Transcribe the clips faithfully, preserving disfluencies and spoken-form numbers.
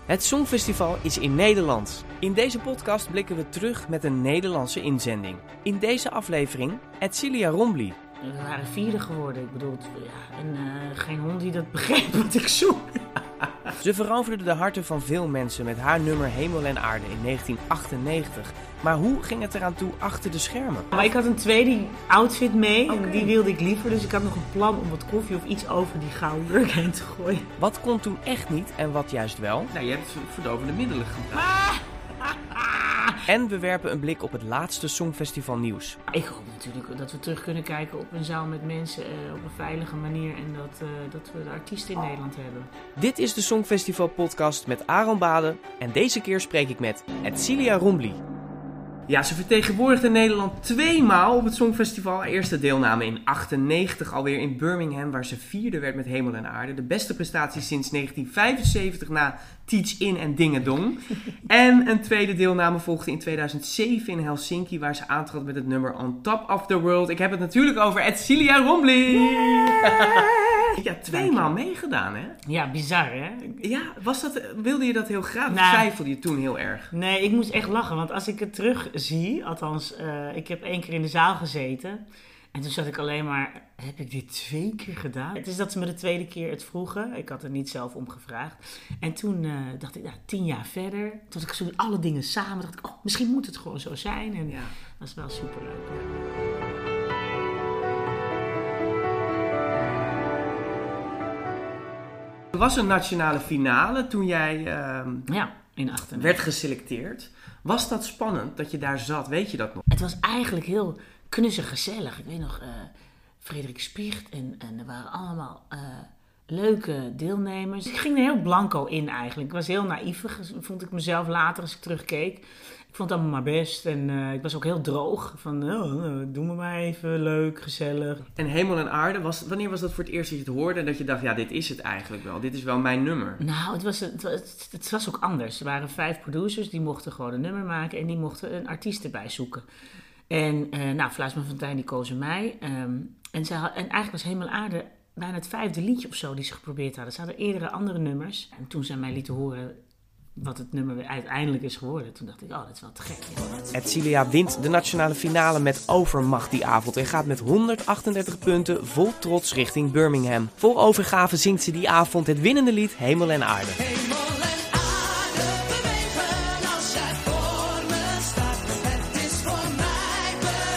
Het Songfestival is in Nederland. In deze podcast blikken we terug met een Nederlandse inzending. In deze aflevering Edcilia Rombly. We waren vierde geworden. Ik bedoel, ja, en uh, geen hond die dat begreep wat ik zoek. Ze veroverde de harten van veel mensen met haar nummer Hemel en Aarde in negentien achtennegentig. Maar hoe ging het eraan toe achter de schermen? Maar ik had een tweede outfit mee en okay. die wilde ik liever. Dus ik had nog een plan om wat koffie of iets over die gouden jurk heen te gooien. Wat kon toen echt niet en wat juist wel? Nou, je hebt verdovende middelen gebruikt. En we werpen een blik op het laatste Songfestival nieuws. Ik hoop natuurlijk dat we terug kunnen kijken op een zaal met mensen uh, op een veilige manier. En dat, uh, dat we de artiesten in Nederland hebben. Dit is de Songfestival podcast met Aaron Bade. En deze keer spreek ik met Edcilia Rombly. Ja, ze vertegenwoordigde Nederland tweemaal op het Songfestival. Eerste deelname in achtennegentig alweer in Birmingham, waar ze vierde werd met Hemel en Aarde. De beste prestatie sinds negentien vijfenzeventig na Teach In en Dingedong. En een tweede deelname volgde in tweeduizend zeven in Helsinki, waar ze aantrad met het nummer On Top of the World. Ik heb het natuurlijk over Edcilia Rombly. Yeah. Ja, tweemaal meegedaan, hè? Ja, bizar, hè? Ja, was dat, wilde je dat heel graag? Of nou, twijfelde je toen heel erg? Nee, ik moest echt lachen, want als ik het terug zie, althans, uh, ik heb één keer in de zaal gezeten. En toen zat ik alleen maar, heb ik dit twee keer gedaan? Het is dat ze me de tweede keer het vroegen. Ik had er niet zelf om gevraagd. En toen uh, dacht ik, nou, tien jaar verder, toen ik zo alle dingen samen, dacht ik, oh, misschien moet het gewoon zo zijn. En ja, dat is wel superleuk. Ja. Er was een nationale finale toen jij uh, ja, in achtennegentig werd geselecteerd. Was dat spannend dat je daar zat? Weet je dat nog? Het was eigenlijk heel knussig gezellig. Ik weet nog, uh, Frederik Spicht en, en er waren allemaal uh, leuke deelnemers. Ik ging er heel blanco in eigenlijk. Ik was heel naïef, vond ik mezelf later als ik terugkeek. Ik vond het allemaal maar best en uh, ik was ook heel droog. Van, oh, doe me maar even, leuk, gezellig. En Hemel en Aarde, was, wanneer was dat voor het eerst dat je het hoorde en dat je dacht, ja, dit is het eigenlijk wel. Dit is wel mijn nummer. Nou, het was, het was, het was ook anders. Er waren vijf producers, die mochten gewoon een nummer maken en die mochten een artiest erbij zoeken. En uh, nou, Fluisman Fontijn, die kozen mij. Um, en, ze had, en eigenlijk was Hemel en Aarde bijna het vijfde liedje of zo die ze geprobeerd hadden. Ze hadden eerdere andere nummers. En toen zij mij lieten horen wat het nummer uiteindelijk is geworden, toen dacht ik, oh, dat is wel te gek. Edcilia wint de nationale finale met overmacht die avond en gaat met honderdachtendertig punten vol trots richting Birmingham. Vol overgave zingt ze die avond het winnende lied Hemel en Aarde. Hemel en aarde bewegen als jij voor me staat. Het is voor mij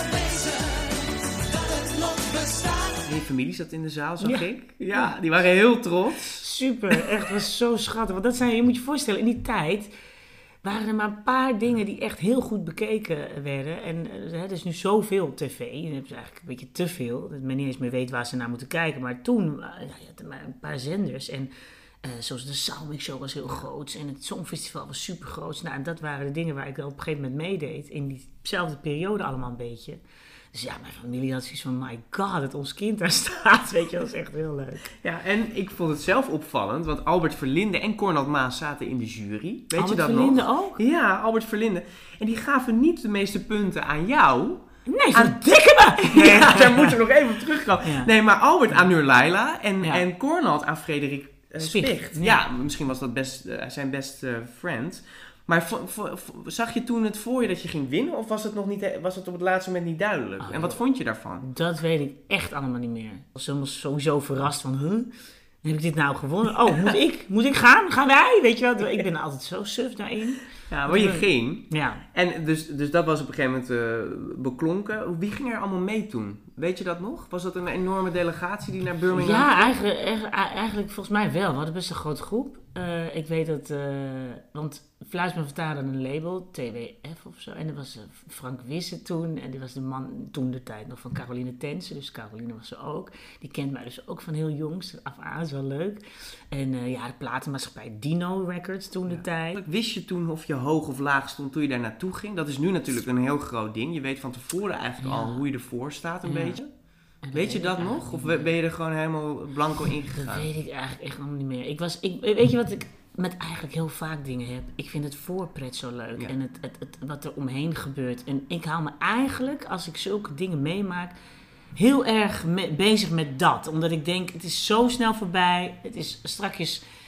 bewezen dat het nog bestaat. Je familie zat in de zaal, zag ja. ik. Ja, die waren heel trots. Super, echt, was zo schattig. Want dat zijn, je moet je voorstellen, in die tijd waren er maar een paar dingen die echt heel goed bekeken werden. En er is nu zoveel op tv. Je hebt eigenlijk een beetje te veel. Dat men niet eens meer weet waar ze naar moeten kijken. Maar toen, ja, je had er maar een paar zenders. En uh, zoals de Soundmix Show was heel groot. En het Songfestival was super groot. Nou, en dat waren de dingen waar ik op een gegeven moment meedeed. In diezelfde periode allemaal een beetje. Dus ja, mijn familie had zoiets van, my god, dat ons kind daar staat. Weet je, dat is echt heel leuk. Ja, en ik vond het zelf opvallend, want Albert Verlinde en Cornald Maas zaten in de jury. Weet Albert je dat Verlinde nog? ook? Ja, Albert Verlinde. En die gaven niet de meeste punten aan jou. Nee, verdikke me! Ja, daar moeten we nog even op terugkomen. Ja. Nee, maar Albert aan Nur Laila en, ja. en Cornald aan Frederik uh, Spicht. Spicht. Ja. ja, misschien was dat best, uh, zijn best uh, friend. Maar v- v- v- zag je toen het voor je dat je ging winnen? Of was het, nog niet, was het op het laatste moment niet duidelijk? Oh, en wat vond je daarvan? Dat weet ik echt allemaal niet meer. Ik was sowieso verrast van, huh? Heb ik dit nou gewonnen? Oh, moet ik, moet ik gaan? Gaan wij? Weet je wat? Ik ben altijd zo suf daarin. Ja, maar je ging. Ja. En dus, dus dat was op een gegeven moment uh, beklonken. Wie ging er allemaal mee toen? Weet je dat nog? Was dat een enorme delegatie die naar Birmingham Ja, ging? eigenlijk, eigenlijk, eigenlijk volgens mij wel. We hadden best een grote groep. Uh, ik weet dat, uh, want Fluisman vertaalde een label, T W F of zo. En er was uh, Frank Wisse toen. En die was de man toen de tijd nog van Caroline Tense. Dus Caroline was ze ook. Die kent mij dus ook van heel jongs af aan. Is wel leuk. En uh, ja, de platenmaatschappij Dino Records toen de ja. tijd. Wist je toen of je hoog of laag stond toen je daar naartoe ging? Dat is nu natuurlijk een heel groot ding. Je weet van tevoren eigenlijk ja. al hoe je ervoor staat een ja. beetje. En weet je dat nog? Of ben je er gewoon helemaal blanco ingegaan? Dat weet ik eigenlijk echt nog niet meer. Ik was, ik, weet je wat ik met eigenlijk heel vaak dingen heb? Ik vind het voorpret zo leuk. Ja. En het, het, het, wat er omheen gebeurt. En ik hou me eigenlijk, als ik zulke dingen meemaak, heel erg me, bezig met dat. Omdat ik denk, het is zo snel voorbij. Het is strakjes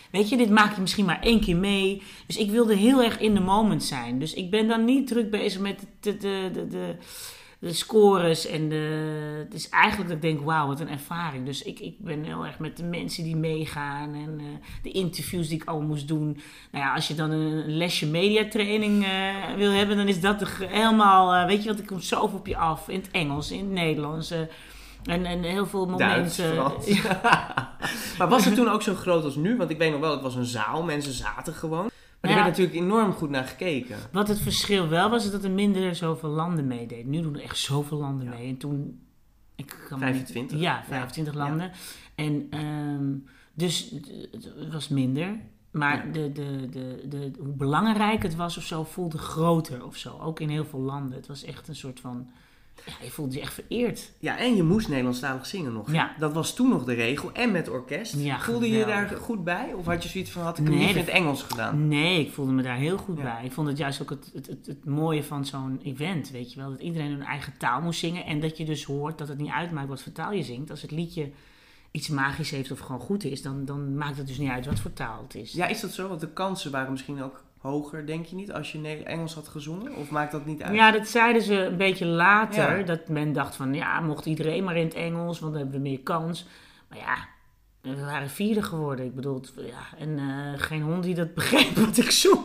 weet je, dit maak je misschien maar één keer mee. Dus ik wilde heel erg in the moment zijn. Dus ik ben dan niet druk bezig met de, de, de, de, de scores en de... Het is eigenlijk dat ik denk, wauw, wat een ervaring. Dus ik, ik ben heel erg met de mensen die meegaan en uh, de interviews die ik al moest doen. Nou ja, als je dan een lesje mediatraining uh, wil hebben, dan is dat helemaal, uh, weet je wat, ik kom zoveel op je af. In het Engels, in het Nederlands... Uh, En, en heel veel momenten... Duits, ja. Maar was het toen ook zo groot als nu? Want ik weet nog wel, het was een zaal, mensen zaten gewoon. Maar er ja, werd natuurlijk enorm goed naar gekeken. Wat het verschil wel was, is dat er minder zoveel landen meededen. Nu doen er echt zoveel landen ja. mee. En toen... Ik kan vijfentwintig? Niet, ja, vijfentwintig ja. landen. Ja. En um, dus het was minder. Maar ja. de, de, de, de, hoe belangrijk het was of zo, voelde groter of zo. Ook in heel veel landen. Het was echt een soort van... Ja, je voelde je echt vereerd. Ja, en je moest Nederlandstalig zingen nog. Ja. Dat was toen nog de regel. En met orkest. Ja, voelde je geweldig. je daar goed bij? Of had je zoiets van, had ik hem nee, liever in het Engels gedaan? Nee, ik voelde me daar heel goed ja. bij. Ik vond het juist ook het, het, het, het mooie van zo'n event, weet je wel. Dat iedereen hun eigen taal moest zingen. En dat je dus hoort dat het niet uitmaakt wat voor taal je zingt. Als het liedje iets magisch heeft of gewoon goed is, dan, dan maakt het dus niet uit wat voor taal het is. Ja, is dat zo? Want de kansen waren misschien ook... hoger, denk je niet, als je Engels had gezongen? Of maakt dat niet uit? Ja, dat zeiden ze een beetje later. Ja. Dat men dacht van, ja, mocht iedereen maar in het Engels, want dan hebben we meer kans. Maar ja, we waren vierde geworden. Ik bedoel, ja, en uh, geen hond die dat begreep wat ik zong.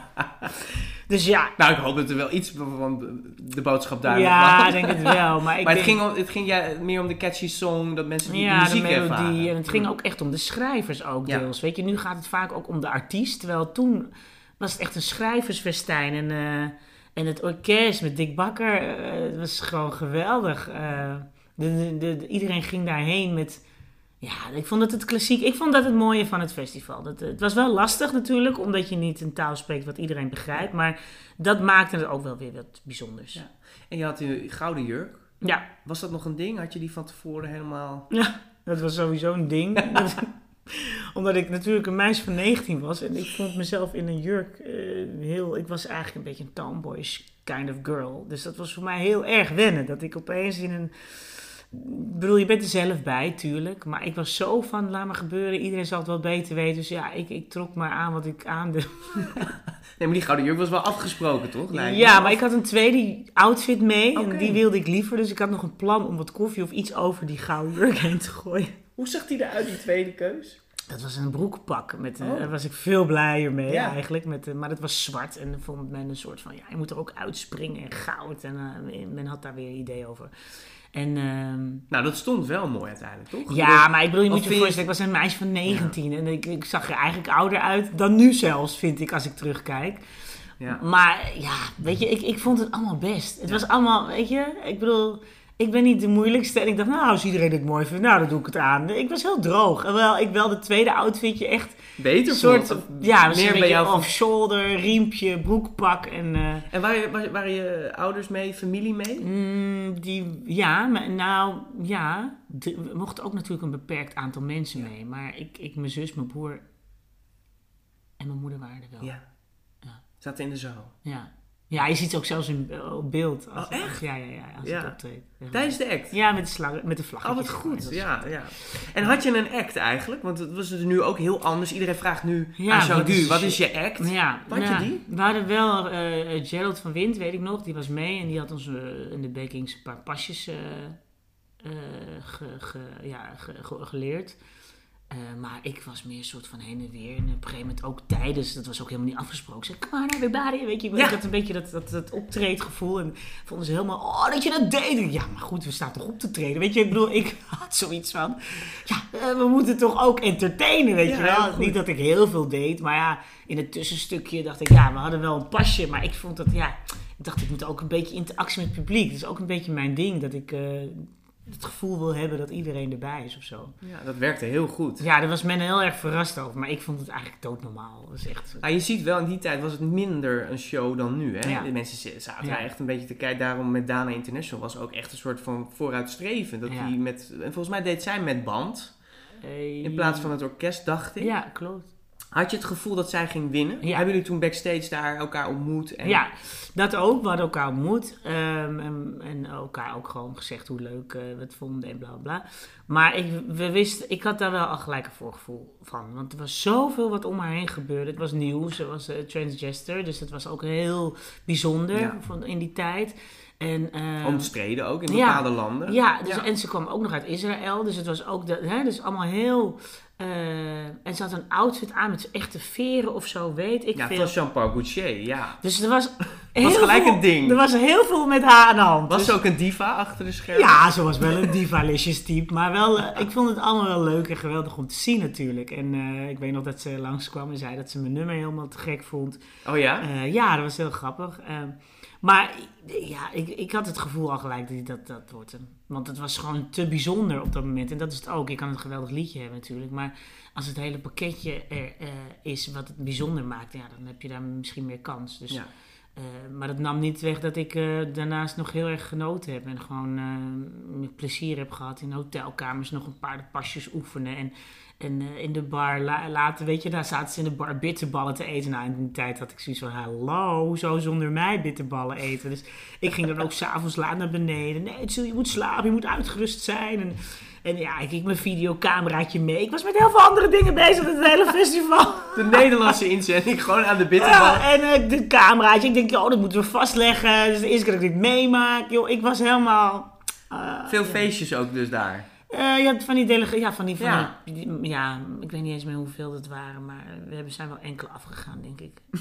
Dus ja. Nou, ik hoop dat er wel iets van de boodschap duidelijk ja, was. ik denk het wel. Maar, ik maar denk... het, ging om, het ging ja, meer om de catchy song, dat mensen die ja, de muziek de melodie. ervaren. En het ging ook echt om de schrijvers ook ja. deels. Weet je, nu gaat het vaak ook om de artiest. Terwijl toen was het echt een schrijversfestijn. En, uh, en het orkest met Dick Bakker, uh, het was gewoon geweldig. Uh, de, de, de, iedereen ging daarheen met... Ja, ik vond dat het klassiek. Ik vond dat het mooie van het festival. Dat, het was wel lastig natuurlijk, omdat je niet een taal spreekt wat iedereen begrijpt. Maar dat maakte het ook wel weer wat bijzonders. Ja. En je had die gouden jurk. Ja. Was dat nog een ding? Had je die van tevoren helemaal... Ja, dat was sowieso een ding. Omdat ik natuurlijk een meisje van negentien was. En ik vond mezelf in een jurk uh, heel... Ik was eigenlijk een beetje een tomboyish kind of girl. Dus dat was voor mij heel erg wennen. Dat ik opeens in een... Ik bedoel, je bent er zelf bij, tuurlijk. Maar ik was zo van, laat maar gebeuren. Iedereen zal het wel beter weten. Dus ja, ik, ik trok maar aan wat ik aande. Nee, maar die gouden jurk was wel afgesproken, toch? Lijkt ja, me. maar ik had een tweede outfit mee. Okay. En die wilde ik liever. Dus ik had nog een plan om wat koffie of iets over die gouden jurk heen te gooien. Hoe zag die eruit, die tweede keus? Dat was een broekpak. Met, uh, oh. Daar was ik veel blijer mee ja. eigenlijk. Met, uh, maar dat was zwart. En dan vond men een soort van, ja, je moet er ook uitspringen en goud. En uh, men had daar weer een idee over. En, um, nou, dat stond wel mooi uiteindelijk, toch? Ja, maar ik bedoel, je moet je je... voorstellen, ik was een meisje van negentien. Ja. En ik, ik zag er eigenlijk ouder uit dan nu zelfs, vind ik, als ik terugkijk. Ja. Maar ja, weet je, ik, ik vond het allemaal best. Het ja. was allemaal, weet je, ik bedoel... Ik ben niet de moeilijkste. En ik dacht, nou, als iedereen het mooi vindt, nou, dan doe ik het aan. Ik was heel droog. En wel, ik wel de tweede outfitje echt... Beter soort, vond. Ja, meer bij jou off-shoulder, riempje, broekpak. En, uh, en waren, waren, waren je ouders mee, familie mee? Mm, die, ja, maar, nou, ja. De, we mochten ook natuurlijk een beperkt aantal mensen ja. mee. Maar ik, ik, mijn zus, mijn broer en mijn moeder waren er wel. Ja. ja. Zaten in de zaal. Ja. Ja, je ziet ze ook zelfs in op beeld. Als oh, echt? Ja, ja, ja. Als ja. het optreedt. Tijdens de act? Ja, met de, slang, met de vlag. Oh, wat goed. Ja, ja. En had je een act eigenlijk? Want het was het nu ook heel anders. Iedereen vraagt nu ja, aan Jean Du, wat is je act? Ja, had ja, je die? We hadden wel uh, Gerald van Wind, weet ik nog. Die was mee en die had ons uh, in de Bakings een paar pasjes uh, uh, ge, ge, ja, ge, ge, geleerd. Uh, maar ik was meer een soort van heen en weer. En op een gegeven moment ook tijdens, dat was ook helemaal niet afgesproken. Ik zei, kom maar, everybody. Weet je, ja. ik had een beetje dat, dat, dat optreedgevoel. En vonden ze helemaal, oh, dat je dat deed. Ja, maar goed, we staan toch op te treden. Weet je, ik bedoel, ik had zoiets van, ja, uh, we moeten toch ook entertainen, weet ja, je wel. Niet dat ik heel veel deed, maar ja, in het tussenstukje dacht ik, ja, we hadden wel een pasje. Maar ik vond dat, ja, ik dacht, ik moet ook een beetje interactie met het publiek. Dat is ook een beetje mijn ding, dat ik... Uh, het gevoel wil hebben dat iedereen erbij is of zo. Ja, dat werkte heel goed. Ja, daar was men heel erg verrast over. Maar ik vond het eigenlijk doodnormaal. Dat was echt... Ah, je ziet wel, in die tijd was het minder een show dan nu. Hè? Ja. De mensen zaten ja. echt een beetje te kijken. Daarom met Dana International was ook echt een soort van vooruitstreven. Dat ja. die met, en volgens mij deed zij met band. Uh, in plaats van het orkest, dacht ik. Ja, klopt. Had je het gevoel dat zij ging winnen? Ja. Hebben jullie toen backstage daar elkaar ontmoet? En... Ja, dat ook. We hadden elkaar ontmoet. Um, en, en elkaar ook gewoon gezegd hoe leuk uh, we het vonden en bla bla. Maar ik, we wisten, ik had daar wel al gelijk een voorgevoel van. Want er was zoveel wat om haar heen gebeurde. Het was nieuw, ze was uh, transgender. Dus dat was ook heel bijzonder ja. van, in die tijd. En, uh, omstreden ook in bepaalde ja, landen. Ja, dus, ja, en ze kwam ook nog uit Israël. Dus het was ook de, hè, dus allemaal heel... Uh, en ze had een outfit aan met echte veren of zo, weet ik ja, veel. Ja, van Jean-Paul Gaultier, ja. Dus er was... Het was gelijk veel, een ding. Er was heel veel met haar aan de hand. Was dus, ze ook een diva achter de schermen? Ja, ze was wel een diva-lisjes type. Maar wel, uh, ik vond het allemaal wel leuk en geweldig om te zien natuurlijk. En uh, ik weet nog dat ze langskwam en zei dat ze mijn nummer helemaal te gek vond. Oh ja? Uh, ja, dat was heel grappig. Uh, maar ja, ik, ik had het gevoel al gelijk dat dat, dat wordt hem. Want het was gewoon te bijzonder op dat moment. En dat is het ook. Je kan een geweldig liedje hebben natuurlijk. Maar als het hele pakketje er uh, is wat het bijzonder maakt, ja, dan heb je daar misschien meer kans. Dus, ja. uh, maar dat nam niet weg dat ik uh, daarnaast nog heel erg genoten heb. En gewoon uh, plezier heb gehad in hotelkamers. Nog een paar pasjes oefenen. En, en uh, in de bar la- later, weet je, daar zaten ze in de bar bitterballen te eten. Nou, in die tijd had ik zoiets van, hallo, hoezo zonder mij bitterballen eten? Dus ik ging dan ook s'avonds laat naar beneden. Nee, je moet slapen, je moet uitgerust zijn. En, en ja, ik ging mijn videocameraatje mee. Ik was met heel veel andere dingen bezig met het hele festival. De Nederlandse inzending, gewoon aan de bitterbal. Ja, en uh, de cameraatje. Ik denk, joh, dat moeten we vastleggen. Dus de eerste keer dat ik dit meemaak. Joh, ik was helemaal... Uh, veel ja. feestjes ook dus daar. Uh, ja, van die delega- ja, van die, van ja. die, ja, ik weet niet eens meer hoeveel dat waren, maar we hebben, zijn wel enkele afgegaan, denk ik. uh,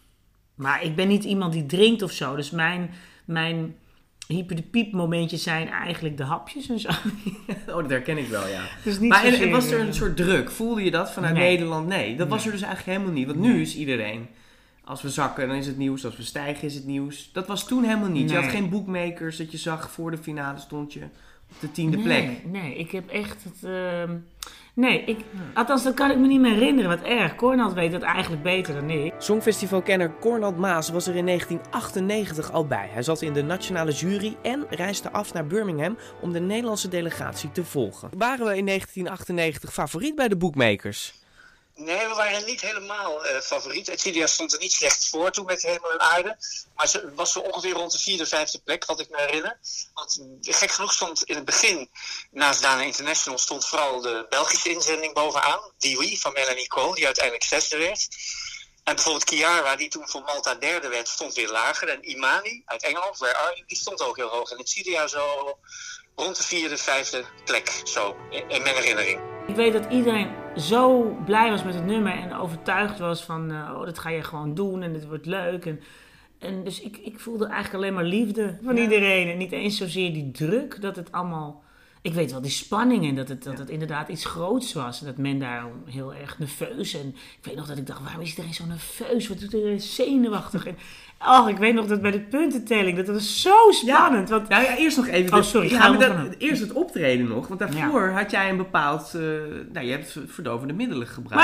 maar ik ben niet iemand die drinkt of zo, dus mijn, mijn hyper de piep momentjes zijn eigenlijk de hapjes en zo. Oh, dat herken ik wel, ja. Dus niet maar en, zozeer, en was er een soort druk? Voelde je dat vanuit nee. Nederland? Nee, dat nee. was er dus eigenlijk helemaal niet. Want nu is iedereen... Als we zakken, dan is het nieuws. Als we stijgen, is het nieuws. Dat was toen helemaal niet. Nee. Je had geen bookmakers dat je zag voor de finale stond je op de tiende nee, plek. Nee, ik heb echt het... Uh, nee, ik, althans dat kan ik me niet meer herinneren. Wat erg. Cornald weet dat eigenlijk beter dan ik. Songfestivalkenner Cornald Maas was er in negentien achtennegentig al bij. Hij zat in de nationale jury en reisde af naar Birmingham om de Nederlandse delegatie te volgen. Waren we in negentien achtennegentig favoriet bij de bookmakers? Nee, we waren niet helemaal uh, favoriet. Etcilia stond er niet slecht voor toen met Hemel en Aarde. Maar ze was zo ongeveer rond de vierde, vijfde plek, wat ik me herinner. Want gek genoeg stond in het begin, naast Dana International, stond vooral de Belgische inzending bovenaan. Dewey van Melanie Cole, die uiteindelijk zesde werd. En bijvoorbeeld Chiara, die toen voor Malta derde werd, stond weer lager. En Imani uit Engeland, Where Are You, die stond ook heel hoog. En Etcilia zo rond de vierde, vijfde plek, zo, in, in mijn herinnering. Ik weet dat iedereen zo blij was met het nummer en overtuigd was van, uh, oh, dat ga je gewoon doen en dit wordt leuk. En, en dus ik, ik voelde eigenlijk alleen maar liefde van ja. iedereen en niet eens zozeer die druk dat het allemaal... Ik weet wel, die spanning en dat het, dat het inderdaad iets groots was. En dat men daar heel erg nerveus... En ik weet nog dat ik dacht, waarom is iedereen zo nerveus? Wat doet iedereen zenuwachtig? En oh, ik weet nog dat bij de puntentelling, dat was zo spannend. Ja, want... nou ja, eerst nog even... Oh, sorry. Ja, maar dat, eerst het optreden nog. Want daarvoor ja. had jij een bepaald... Uh, nou, je hebt verdovende middelen gebruikt.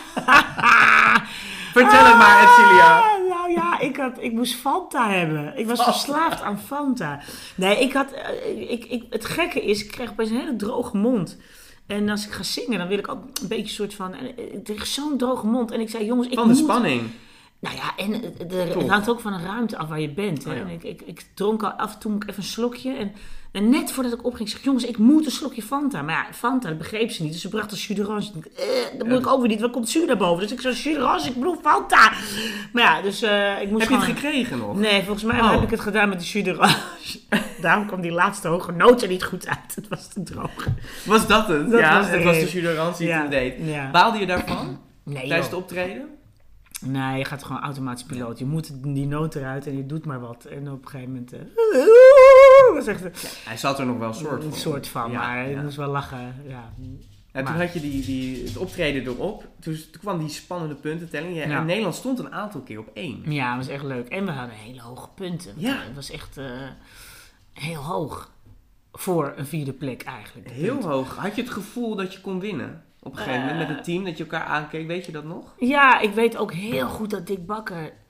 Ah! Vertel het maar, Etcilia. Ah, nou ja, ik, had, ik moest Fanta hebben. Ik was verslaafd aan Fanta. Nee, ik had... Uh, ik, ik, het gekke is, ik kreeg opeens een hele droge mond. En als ik ga zingen, dan wil ik ook een beetje soort van... Ik kreeg zo'n droge mond. En ik zei, jongens, ik Van de moet... spanning. Nou ja, en de, het hangt ook van een ruimte af waar je bent. Hè? Oh ja. En ik, ik, ik dronk al af en toe even een slokje. En, en net voordat ik opging, zeg ik, jongens, ik moet een slokje Fanta. Maar ja, Fanta, dat begreep ze niet. Dus ze bracht een jus d'orange. Eh, dat moet ik ook weer niet. Waar komt zuur naar boven? Dus ik zo, jus d'orange, ik bedoel Fanta. Maar ja, dus uh, ik moest Heb gewoon... je het gekregen nog? Nee, volgens mij oh. heb ik het gedaan met de jus d'orange. Daarom kwam die laatste hoge noot er niet goed uit. Het was te droog. Was dat het? Dat ja, was het was de jus d'orange die ja. het deed. Ja. Baalde je daarvan? Nee, tijdens joh. het optreden? Nee, je gaat gewoon automatisch piloot. Je moet die noot eruit en je doet maar wat. En op een gegeven moment... Uh, was echt, ja, hij zat er nog wel een soort van. Een soort van, ja, maar ja. ik moest wel lachen. Ja. En toen had je die, die, het optreden erop. Toen, toen kwam die spannende puntentelling. Ja, ja. En Nederland stond een aantal keer op één. Ja, dat was echt leuk. En we hadden hele hoge punten. Ja. Het was echt uh, heel hoog. Voor een vierde plek eigenlijk. Heel punten. hoog. Had je het gevoel dat je kon winnen? Op een gegeven moment met het team, dat je elkaar aankeek, weet je dat nog? Ja, ik weet ook heel goed dat Dick Bakker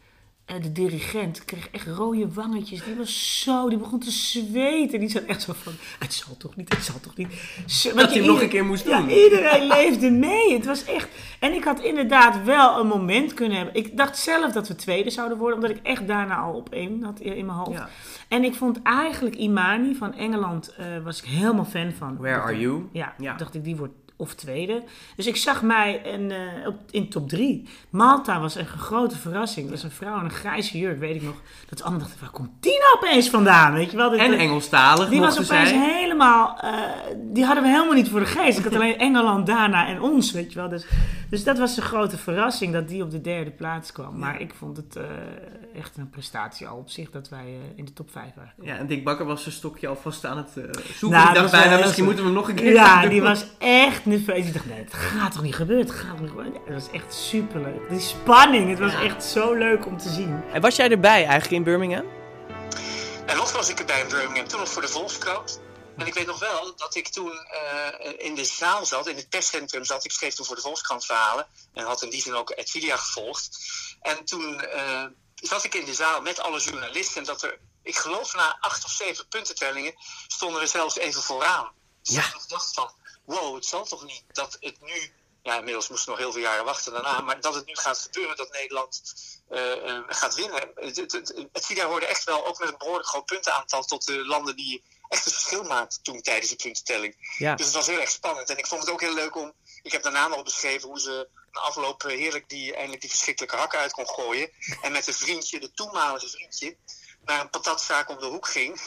uh, de dirigent kreeg echt rode wangetjes. Die was zo, die begon te zweten. Die zat echt zo van, het zal toch niet, het zal toch niet. Zo, dat je hem nog een keer moest doen. Ja, iedereen leefde mee. Het was echt... En ik had inderdaad wel een moment kunnen hebben. Ik dacht zelf dat we tweede zouden worden, omdat ik echt daarna al op één had in mijn hoofd. Ja. En ik vond eigenlijk Imani van Engeland, uh, was ik helemaal fan van. Where Are You? Ja, ja, dacht ik, die wordt of tweede. Dus ik zag mij in, uh, op, in top drie. Malta was echt een grote verrassing. Dat was een vrouw in een grijze jurk, weet ik nog. Dat anderen dachten, waar komt die nou opeens vandaan? Weet je wel? En dat, Engelstalig. Die was opeens zijn. helemaal... Uh, die hadden we helemaal niet voor de geest. Ik had alleen Engeland, daarna en ons, weet je wel. Dus, dus dat was een grote verrassing dat die op de derde plaats kwam. Ja. Maar ik vond het uh, echt een prestatie al op zich dat wij uh, in de top vijf waren. Ja, en Dick Bakker was zijn stokje alvast aan het uh, zoeken. Nou, ik dacht bijna, misschien moeten we hem nog een keer Ja, doen. die was echt nerveus. Ik dacht, nee, het gaat toch niet gebeuren? Het gaat toch niet gebeuren? Het was echt superleuk. Die spanning, het was ja. echt zo leuk om te zien. En was jij erbij eigenlijk in Birmingham? En nog was ik erbij in Birmingham, toen nog voor de Volkskrant. En ik weet nog wel dat ik toen uh, in de zaal zat, in het perscentrum zat. Ik schreef toen voor de Volkskrant verhalen en had in die zin ook Edvidia gevolgd. En toen uh, zat ik in de zaal met alle journalisten. En dat er, ik geloof na acht of zeven puntentellingen, stonden we zelfs even vooraan. Dus ja. ik dacht van, wow, het zal toch niet dat het nu... Ja, inmiddels moesten we nog heel veel jaren wachten daarna. Maar dat het nu gaat gebeuren, dat Nederland uh, uh, gaat winnen. Het, het, het, het Vida hoorde echt wel, ook met een behoorlijk groot puntenaantal, tot de landen die echt een verschil maakten toen tijdens de puntentelling. Ja. Dus het was heel erg spannend. En ik vond het ook heel leuk om... Ik heb daarna nog beschreven hoe ze na afloop heerlijk die, eindelijk die verschrikkelijke hakken uit kon gooien. En met een vriendje, de toenmalige vriendje, naar een patatzaak om de hoek ging.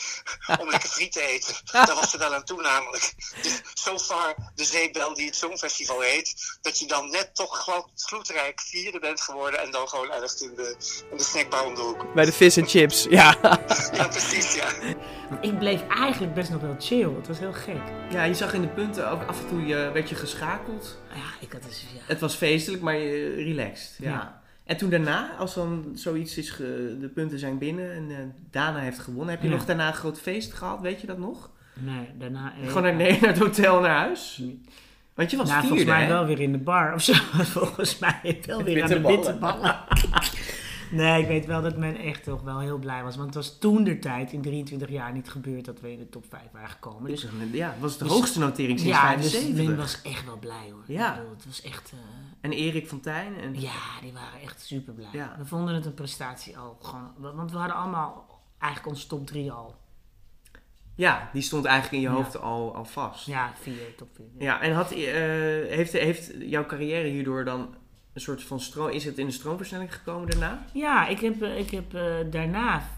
Om lekker friet te eten. Daar was ze wel aan toe namelijk. Dus so far de zeepbel die het Songfestival heet. Dat je dan net toch glad, gloedrijk vierde bent geworden. En dan gewoon ergens in de, in de snackbar om de hoek. Bij de vis en chips, ja. Ja, precies, ja. Ik bleef eigenlijk best nog wel chill. Het was heel gek. Ja, je zag in de punten ook af en toe je, werd je geschakeld. Ja, ik had dus... Ja. Het was feestelijk, maar je relaxed. Ja. ja. En toen daarna, als dan zoiets is, ge, de punten zijn binnen en uh, Dana heeft gewonnen. Heb je ja. nog daarna een groot feest gehad? Weet je dat nog? Nee, daarna... Eh, Gewoon naar, nee, naar het hotel, naar huis? Want je was nou, vierde, volgens mij hè? wel weer in de bar of zo. Volgens mij wel weer aan de bitterballen. Nee, ik weet wel dat men echt toch wel heel blij was. Want het was toen der tijd in drieëntwintig jaar niet gebeurd dat we in de top vijf waren gekomen. Dus, ja, het was de dus, hoogste notering sinds ja, vijfenzeventig. Dus men was echt wel blij hoor. Ja. Ik bedoel, het was echt... Uh, en Erik Fontijn? En... Ja, die waren echt super blij. Ja. We vonden het een prestatie al gewoon... Want we hadden allemaal eigenlijk onze top drie al. Ja, die stond eigenlijk in je hoofd ja. al, al vast. Ja, vier, top vier. Ja, ja en had, uh, heeft, heeft jouw carrière hierdoor dan een soort van stroom... Is het in de stroomversnelling gekomen daarna? Ja, ik heb, ik heb uh, daarna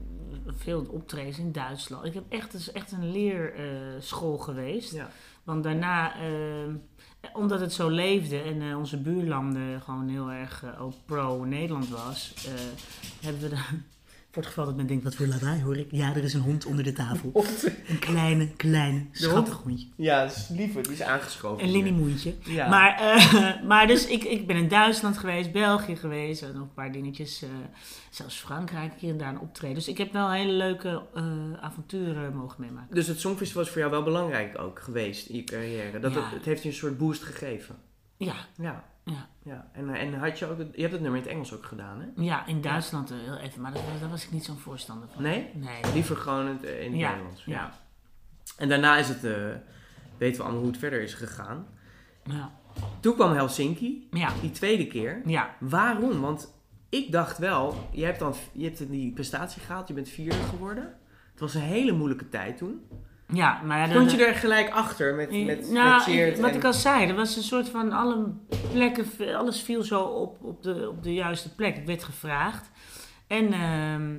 veel optredens in Duitsland. Ik heb echt, het is echt een leerschool uh, geweest. Ja. Want daarna... Uh, omdat het zo leefde en uh, onze buurlanden gewoon heel erg uh, ook pro-Nederland was, uh, hebben we daar... Voor het geval dat men denkt, wat voor lawaai hoor ik? Ja, er is een hond onder de tafel. Een kleine, kleine, schattig hondje. Ja, dat is lieve. Die is aangeschoven. Een liniemoentje. Ja. Maar, uh, maar dus ik, ik ben in Duitsland geweest, België geweest. Nog een paar dingetjes. Uh, zelfs Frankrijk, hier en daar een optreden. Dus ik heb wel hele leuke uh, avonturen mogen meemaken. Dus het Songfestival is voor jou wel belangrijk ook geweest in je carrière? Dat ja. het, het heeft je een soort boost gegeven? Ja. Ja. Ja. ja. En, en had je ook, je hebt het nummer in het Engels ook gedaan, hè? Ja, in Duitsland ja. heel even, maar daar was ik niet zo'n voorstander van. Nee? Nee. Liever gewoon het, in het ja. Nederlands. Ja. ja. En daarna is het, uh, weten we allemaal hoe het verder is gegaan. Ja. Toen kwam Helsinki, ja. die tweede keer. Ja. Waarom? Want ik dacht wel, je hebt, dan, je hebt die prestatie gehaald, je bent vierde geworden. Het was een hele moeilijke tijd toen. Ja, maar ja, stond je er gelijk achter met, met, nou, met Cheert? Wat en... ik al zei, er was een soort van alle plekken, alles viel zo op, op, de, op de juiste plek. Ik werd gevraagd. En uh,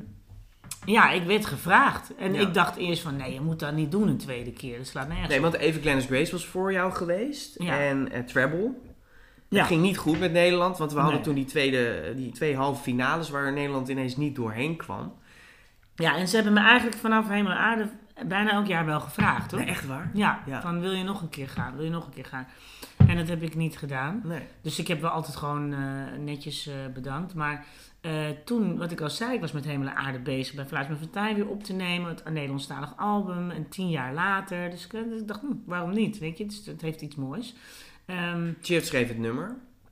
ja, ik werd gevraagd. En ja. ik dacht eerst van, nee, je moet dat niet doen een tweede keer. Dat slaat nergens Nee, op. want Even Glennis Grace was voor jou geweest. Ja. En uh, Treble. Het ja. ging niet goed met Nederland, want we hadden nee. toen die, tweede, die twee halve finales waar Nederland ineens niet doorheen kwam. Ja, en ze hebben me eigenlijk vanaf Hemel en Aarde bijna elk jaar wel gevraagd, hoor. Nee, echt waar? Ja, ja, van wil je nog een keer gaan, wil je nog een keer gaan. En dat heb ik niet gedaan. Nee. Dus ik heb wel altijd gewoon uh, netjes uh, bedankt. Maar uh, toen, wat ik al zei, ik was met Hemel en Aarde bezig bij Fluis met Fontijn weer op te nemen. Het Nederlandstalig album. En tien jaar later. Dus ik, dus ik dacht, hm, waarom niet? Weet je, dus het heeft iets moois. Um, Cheert schreef het nummer.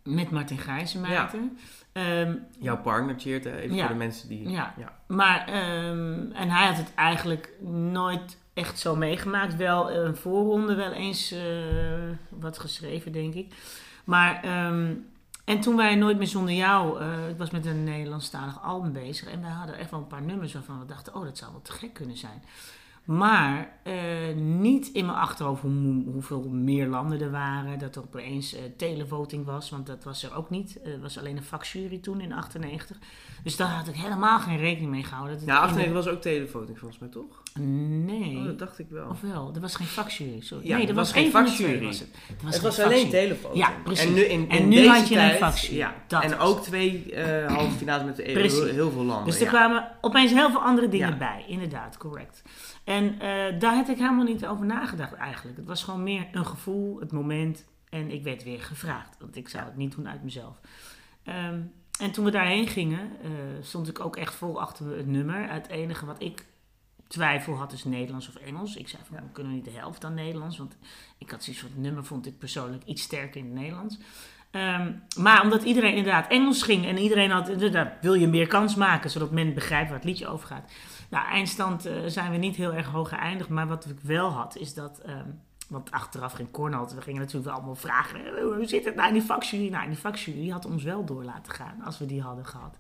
Met Martin Gijzenmaijter. Ja. Um, Jouw partner cheert, even ja. voor de mensen die... Ja, ja. maar... Um, en hij had het eigenlijk nooit echt zo meegemaakt. Wel een voorronde, wel eens uh, wat geschreven, denk ik. Maar... Um, en toen wij Nooit meer zonder jou... Uh, ik was met een Nederlandstalig album bezig. En wij hadden echt wel een paar nummers waarvan we dachten... Oh, dat zou wel te gek kunnen zijn. Maar uh, niet in mijn achterhoofd hoe, hoeveel meer landen er waren. Dat er opeens uh, televoting was. Want dat was er ook niet. Het uh, was alleen een vakjury toen in achtennegentig. Dus daar had ik helemaal geen rekening mee gehouden. Dat ja, achtennegentig was ook televoting volgens mij, toch? Nee. Oh, dat dacht ik wel. Of wel? Er was geen vakjury. Sorry. Ja, nee, er was, was geen vakjury. Was het het was, het was alleen televoting. Ja, precies. En nu, in, in en nu deze had je tijd, een vakjury. Ja, dat en was. ook twee uh, halve finales met de heel, heel veel landen. Dus er ja. kwamen opeens heel veel andere dingen ja. bij. Inderdaad, correct. En uh, daar had ik helemaal niet over nagedacht eigenlijk. Het was gewoon meer een gevoel, het moment. En ik werd weer gevraagd. Want ik zou het niet doen uit mezelf. Um, en toen we daarheen gingen, uh, stond ik ook echt vol achter het nummer. Het enige wat ik twijfel had is Nederlands of Engels. Ik zei van, ja. we kunnen niet de helft dan Nederlands. Want ik had zoiets van, het nummer vond ik persoonlijk iets sterker in het Nederlands. Um, maar omdat iedereen inderdaad Engels ging en iedereen had, daar wil je meer kans maken, zodat men begrijpt waar het liedje over gaat. Nou, eindstand uh, zijn we niet heel erg hoog geëindigd, maar wat ik wel had, is dat, um, want achteraf ging Cornald, we gingen natuurlijk wel allemaal vragen, hoe zit het nou in die vakjury? Nou, die vakjury had ons wel door laten gaan, als we die hadden gehad.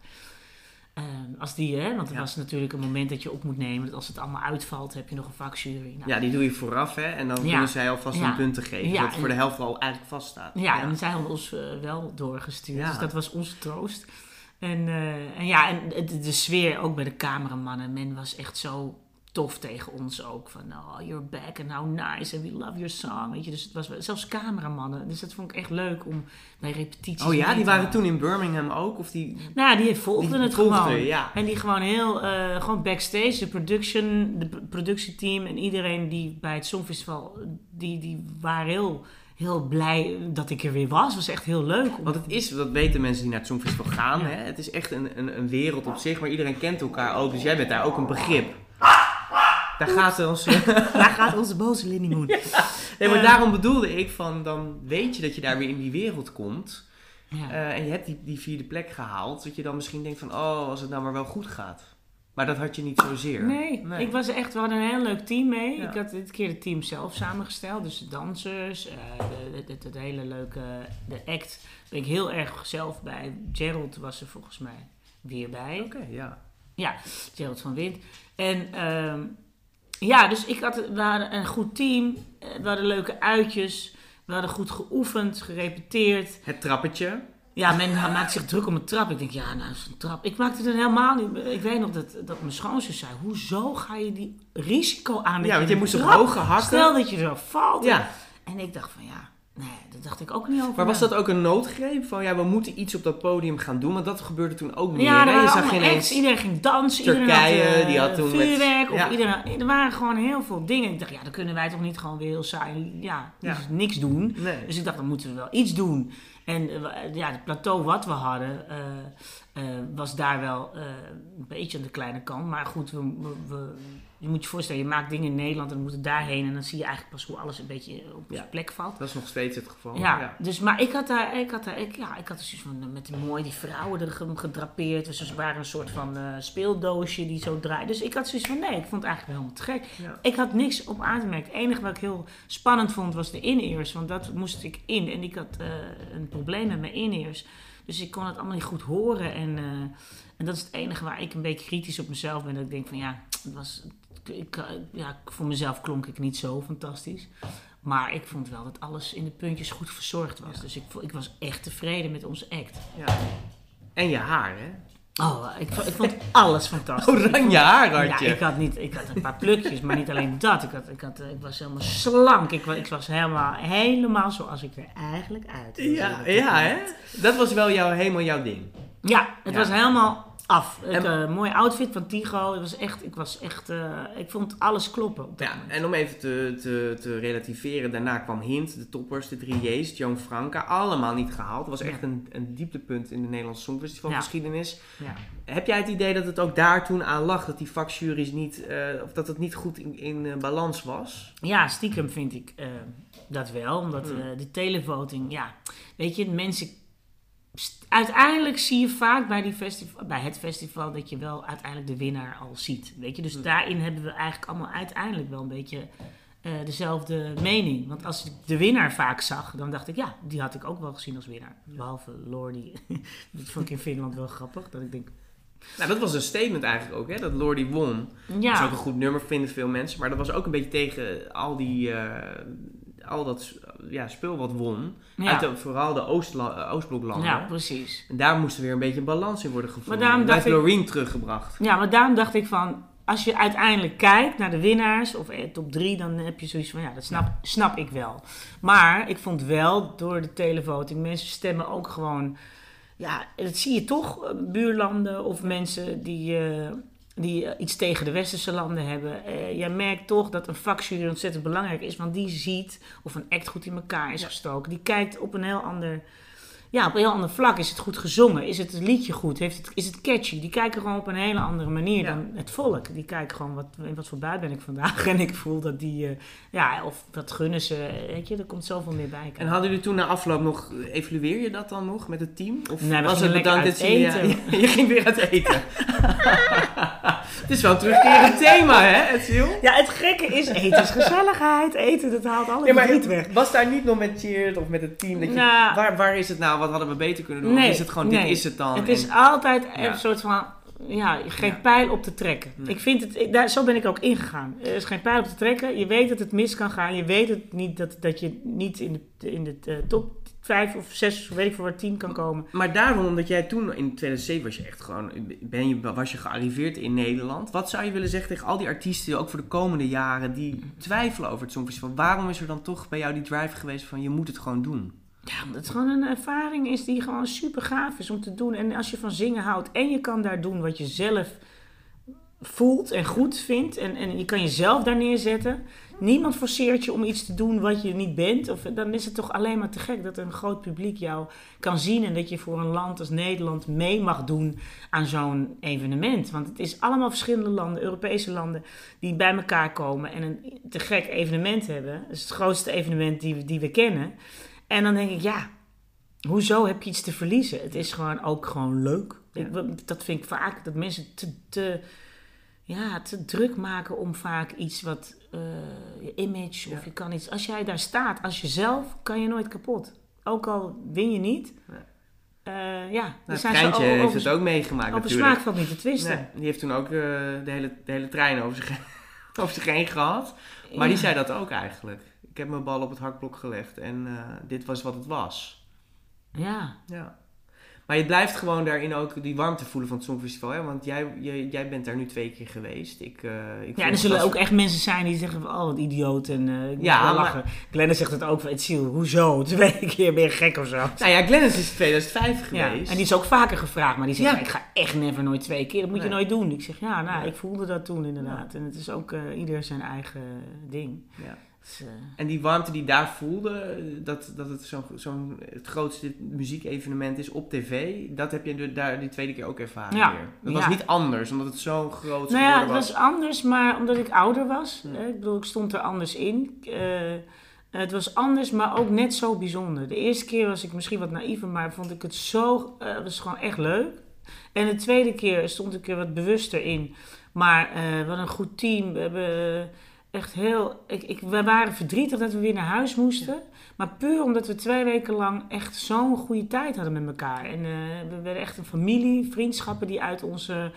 Um, als die, hè, want er ja. was natuurlijk een moment dat je op moet nemen, dat als het allemaal uitvalt, heb je nog een vakjury. Nou, ja, die doe je vooraf, hè, en dan ja. kunnen zij alvast ja. een punten geven, ja, dat voor de helft al eigenlijk vaststaat. Ja, ja. en zij hadden ons uh, wel doorgestuurd, ja. dus dat was onze troost. En, uh, en ja, en de, de sfeer ook bij de cameramannen. Men was echt zo tof tegen ons ook. Van, oh, you're back and how nice and we love your song. Weet je, dus het was zelfs cameramannen. Dus dat vond ik echt leuk om bij repetities... Oh ja, die waren toen in Birmingham ook? Of die... Nou, die volgden die het volgde, gewoon. Ja. En die gewoon heel, uh, gewoon backstage, de production, de productieteam en iedereen die bij het Songfestival, die, die waren heel... heel blij dat ik er weer was. Het was echt heel leuk. Want het is, dat weten mensen die naar het Songfestival gaan. Ja. Hè? Het is echt een, een, een wereld op zich, maar iedereen kent elkaar ook. Dus jij bent daar ook een begrip. Daar gaat, onze... daar gaat onze boze Lindy Moon. Ja. Nee, maar uh, daarom bedoelde ik van, dan weet je dat je daar weer in die wereld komt. Ja. Uh, en je hebt die, die vierde plek gehaald. Dat je dan misschien denkt van, oh, als het nou maar wel goed gaat. Maar dat had je niet zozeer. Nee, nee. Ik was echt, we hadden een heel leuk team mee. Ja. Ik had dit keer het team zelf samengesteld. Dus de dansers, uh, het hele leuke, de act. Ben ik heel erg zelf bij. Gerald was er volgens mij weer bij. Oké, okay, ja. Ja, Gerald van Wind. En um, ja, dus ik had, we hadden een goed team. We hadden leuke uitjes. We hadden goed geoefend, gerepeteerd. Het trappetje. Ja, men maakt zich druk om een trap. Ik denk, ja, nou, zo'n trap. Ik maakte het helemaal niet. Ik weet nog dat, dat mijn schoonzus zei, hoezo ga je die risico aan? Ja, want je moest op hoge hakken. Stel dat je zo valt. Ja. En ik dacht van, ja, nee, daar dacht ik ook niet over. Maar was dat ook een noodgreep? Van, ja, we moeten iets op dat podium gaan doen. Want dat gebeurde toen ook meer. Ja, hè? Je zag geen eens. Iedereen ging dansen. Turkije, iedereen had, uh, die had toen vuurwerk. Met, ja. Of iedereen, er waren gewoon heel veel dingen. Ik dacht, ja, dan kunnen wij toch niet gewoon weer heel saai, ja, ja. Dus niks doen. Nee. Dus ik dacht, dan moeten we wel iets doen. En uh, ja, het plateau wat we hadden, uh, uh, was daar wel uh, een beetje aan de kleine kant. Maar goed, we, we, we, je moet je voorstellen, je maakt dingen in Nederland en dan moet het daarheen. En dan zie je eigenlijk pas hoe alles een beetje op zijn ja. plek valt. Dat is nog steeds het geval. Ja, ja. Dus, maar ik had daar, ik had daar, ik, ja, ik had er zoiets van, met die mooi die vrouwen er gedrapeerd. Dus ze waren een soort van uh, speeldoosje die zo draaide. Dus ik had zoiets van, nee, ik vond het eigenlijk helemaal te gek. Ja. Ik had niks op aan te merken. Het enige wat ik heel spannend vond was de in-ears. Want dat moest ik in. En ik had uh, een probleem met mijn in-ears. Dus ik kon het allemaal niet goed horen. En, uh, en dat is het enige waar ik een beetje kritisch op mezelf ben. Dat ik denk van, ja, het was... Ik, ja, voor mezelf klonk ik niet zo fantastisch. Maar ik vond wel dat alles in de puntjes goed verzorgd was. Ja. Dus ik, ik was echt tevreden met onze act. Ja. En je haar, hè? Oh, ik, ik vond alles fantastisch. Oranje haar had je. Ja, ik had, niet, ik had een paar plukjes, maar niet alleen dat. Ik, had, ik, had, ik was helemaal slank. Ik, ik was helemaal, helemaal zoals ik er eigenlijk uit was. Ja, ja hè? Dat was wel jouw, helemaal jouw ding. Ja, het ja. was helemaal... af. En, een uh, mooie outfit van Tigo. Het was echt, ik was echt, uh, ik vond alles kloppen. Ja, en om even te, te, te relativeren, daarna kwam Hint, de toppers, de drie J's, Joan Franca, allemaal niet gehaald. Het was echt ja. een, een dieptepunt in de Nederlandse Songfestival ja. geschiedenis. Ja. Heb jij het idee dat het ook daar toen aan lag, dat die vakjuries niet, uh, of dat het niet goed in, in uh, balans was? Ja, stiekem vind ik uh, dat wel, omdat uh, de televoting, ja, weet je, mensen Uiteindelijk zie je vaak bij, die festival, bij het festival dat je wel uiteindelijk de winnaar al ziet. Weet je? Dus mm. daarin hebben we eigenlijk allemaal uiteindelijk wel een beetje uh, dezelfde mening. Want als ik de winnaar vaak zag, dan dacht ik, ja, die had ik ook wel gezien als winnaar. Behalve Lordi. Dat vond ik in Finland wel grappig. Dat ik denk... Nou, dat was een statement eigenlijk ook, hè? Dat Lordi won. Ja. Dat is ook een goed nummer, vinden veel mensen. Maar dat was ook een beetje tegen al die... Uh, al dat ja, spul wat won. Ja. Uit de, vooral de Oostla- Oostbloklanden. Ja, precies. En daar moest er weer een beetje een balans in worden gevonden. Maar daarom dacht dacht ik, Loreen teruggebracht. Ja, maar daarom dacht ik van... Als je uiteindelijk kijkt naar de winnaars, of top drie, dan heb je zoiets van, ja, dat snap, snap ik wel. Maar ik vond wel, door de televoting, mensen stemmen ook gewoon... Ja, dat zie je toch, buurlanden of mensen die... Uh, die uh, iets tegen de westerse landen hebben. Uh, jij merkt toch dat een vakjury ontzettend belangrijk is, want die ziet of een act goed in elkaar is ja. gestoken. Die kijkt op een heel ander, ja, op een heel ander vlak. Is het goed gezongen? Is het liedje goed? Heeft het, is het catchy? Die kijken gewoon op een hele andere manier ja. dan het volk. Die kijken gewoon, wat, in wat voor bui ben ik vandaag? En ik voel dat die, uh, ja, of dat gunnen ze, weet je, er komt zoveel meer bij. En hadden jullie toen na afloop nog, evalueer je dat dan nog met het team? Of nee, was het bedankt uit dat eten. Je, je, je ging weer uit eten. Het is wel een terugkerend thema, hè, Etiel? Ja, het gekke is, eten is gezelligheid. Eten, dat haalt alle ja, verdriet weg. Was daar niet nog met Cheert of met het team? Dat je, nou, waar, waar is het nou? Wat hadden we beter kunnen doen? Nee, of is het gewoon, nee. dit is het dan? Het en, is altijd ja. een soort van, ja, geen ja. pijl op te trekken. Nee. Ik vind het, ik, daar, zo ben ik ook ingegaan. Er is geen pijl op te trekken. Je weet dat het mis kan gaan. Je weet het niet dat, dat je niet in de, in de uh, top vijf of zes, weet ik voor wat, tien kan komen. Maar daarom, omdat jij toen in tweeduizend zeven was je echt gewoon, ben je, was je gearriveerd in Nederland. Wat zou je willen zeggen tegen al die artiesten, ook voor de komende jaren, die twijfelen over het Songfestival? Waarom is er dan toch bij jou die drive geweest van, je moet het gewoon doen? Ja, omdat het gewoon een ervaring is die gewoon super gaaf is om te doen. En als je van zingen houdt en je kan daar doen wat je zelf voelt en goed vindt. En, en je kan jezelf daar neerzetten. Niemand forceert je om iets te doen wat je niet bent. Of, dan is het toch alleen maar te gek dat een groot publiek jou kan zien. En dat je voor een land als Nederland mee mag doen aan zo'n evenement. Want het is allemaal verschillende landen, Europese landen, die bij elkaar komen en een te gek evenement hebben. Dat is het grootste evenement die we, die we kennen. En dan denk ik, ja, hoezo heb je iets te verliezen? Het is gewoon ook gewoon leuk. Ja. Ik, dat vind ik vaak, dat mensen te, te, ja, te druk maken om vaak iets wat, uh, je image of ja. je kan iets. Als jij daar staat, als jezelf, kan je nooit kapot. Ook al win je niet. Ja. Uh, ja, nou, zijn Treintje ze over, heeft het ook meegemaakt over natuurlijk. Smaak valt niet te twisten. Nee, die heeft toen ook uh, de, hele, de hele trein over zich, over zich heen gehad. Maar ja. die zei dat ook eigenlijk. Ik heb mijn bal op het hakblok gelegd en uh, dit was wat het was. Ja. ja. Maar je blijft gewoon daarin ook die warmte voelen van het Songfestival. Hè? Want jij, jij, jij bent daar nu twee keer geweest. Ik, uh, ik ja, en er zullen was... ook echt mensen zijn die zeggen, oh wat idioot. En uh, ik moet ja, wel maar... lachen. Glennis zegt het ook van, Etiel, hoezo? Twee keer ben je gek of zo. Nou ja, Glennis is tweeduizend vijf geweest. Ja, en die is ook vaker gevraagd. Maar die zegt, ja. ik ga echt never nooit twee keer. Dat moet nee. je nooit doen. Ik zeg, ja, nou, nee. ik voelde dat toen inderdaad. Ja. En het is ook uh, ieder zijn eigen ding. Ja. Dus, uh... En die warmte die daar voelde, dat, dat het zo'n, zo'n het grootste muziekevenement is op tv, dat heb je daar die tweede keer ook ervaren ja. weer. Dat ja. was niet anders, omdat het zo groot nou ja, was. het was anders, maar omdat ik ouder was. Ja. Hè, ik bedoel, ik stond er anders in. Uh, het was anders, maar ook net zo bijzonder. De eerste keer was ik misschien wat naïef, maar vond ik het zo, uh, het was gewoon echt leuk. En de tweede keer stond ik er wat bewuster in. Maar uh, wat een goed team. We hebben... Uh, Echt heel... Ik, ik, we waren verdrietig dat we weer naar huis moesten. Ja. Maar puur omdat we twee weken lang echt zo'n goede tijd hadden met elkaar. En uh, we werden echt een familie, vriendschappen die uit onze...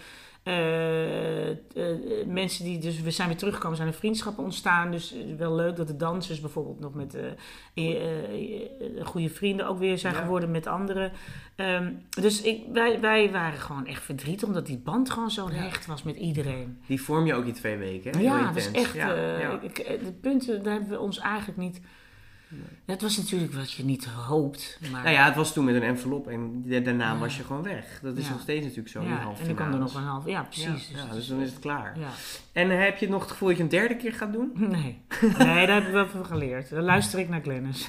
Uh, uh, mensen die dus... We zijn weer teruggekomen, zijn er vriendschappen ontstaan. Dus wel leuk dat de dansers bijvoorbeeld nog met uh, uh, uh, goede vrienden ook weer zijn ja. geworden met anderen. Um, dus ik, wij, wij waren gewoon echt verdrietig, omdat die band gewoon zo ja. hecht was met iedereen. Die vorm je ook in twee weken, hè? Ja, dat is echt... Ja, uh, ja. Ik, de punten, daar hebben we ons eigenlijk niet... Nee. Het was natuurlijk wat je niet hoopt. Maar... Nou ja, het was toen met een envelop en daarna ja. was je gewoon weg. Dat is ja. nog steeds natuurlijk zo. Ja, en dan kwam er nog een half... Ja, precies. Ja, dus, ja, dus dan is het klaar. Ja. En uh, heb je nog het gevoel dat je een derde keer gaat doen? Nee. Nee, daar heb ik wel van geleerd. Dan luister ik naar Glennis.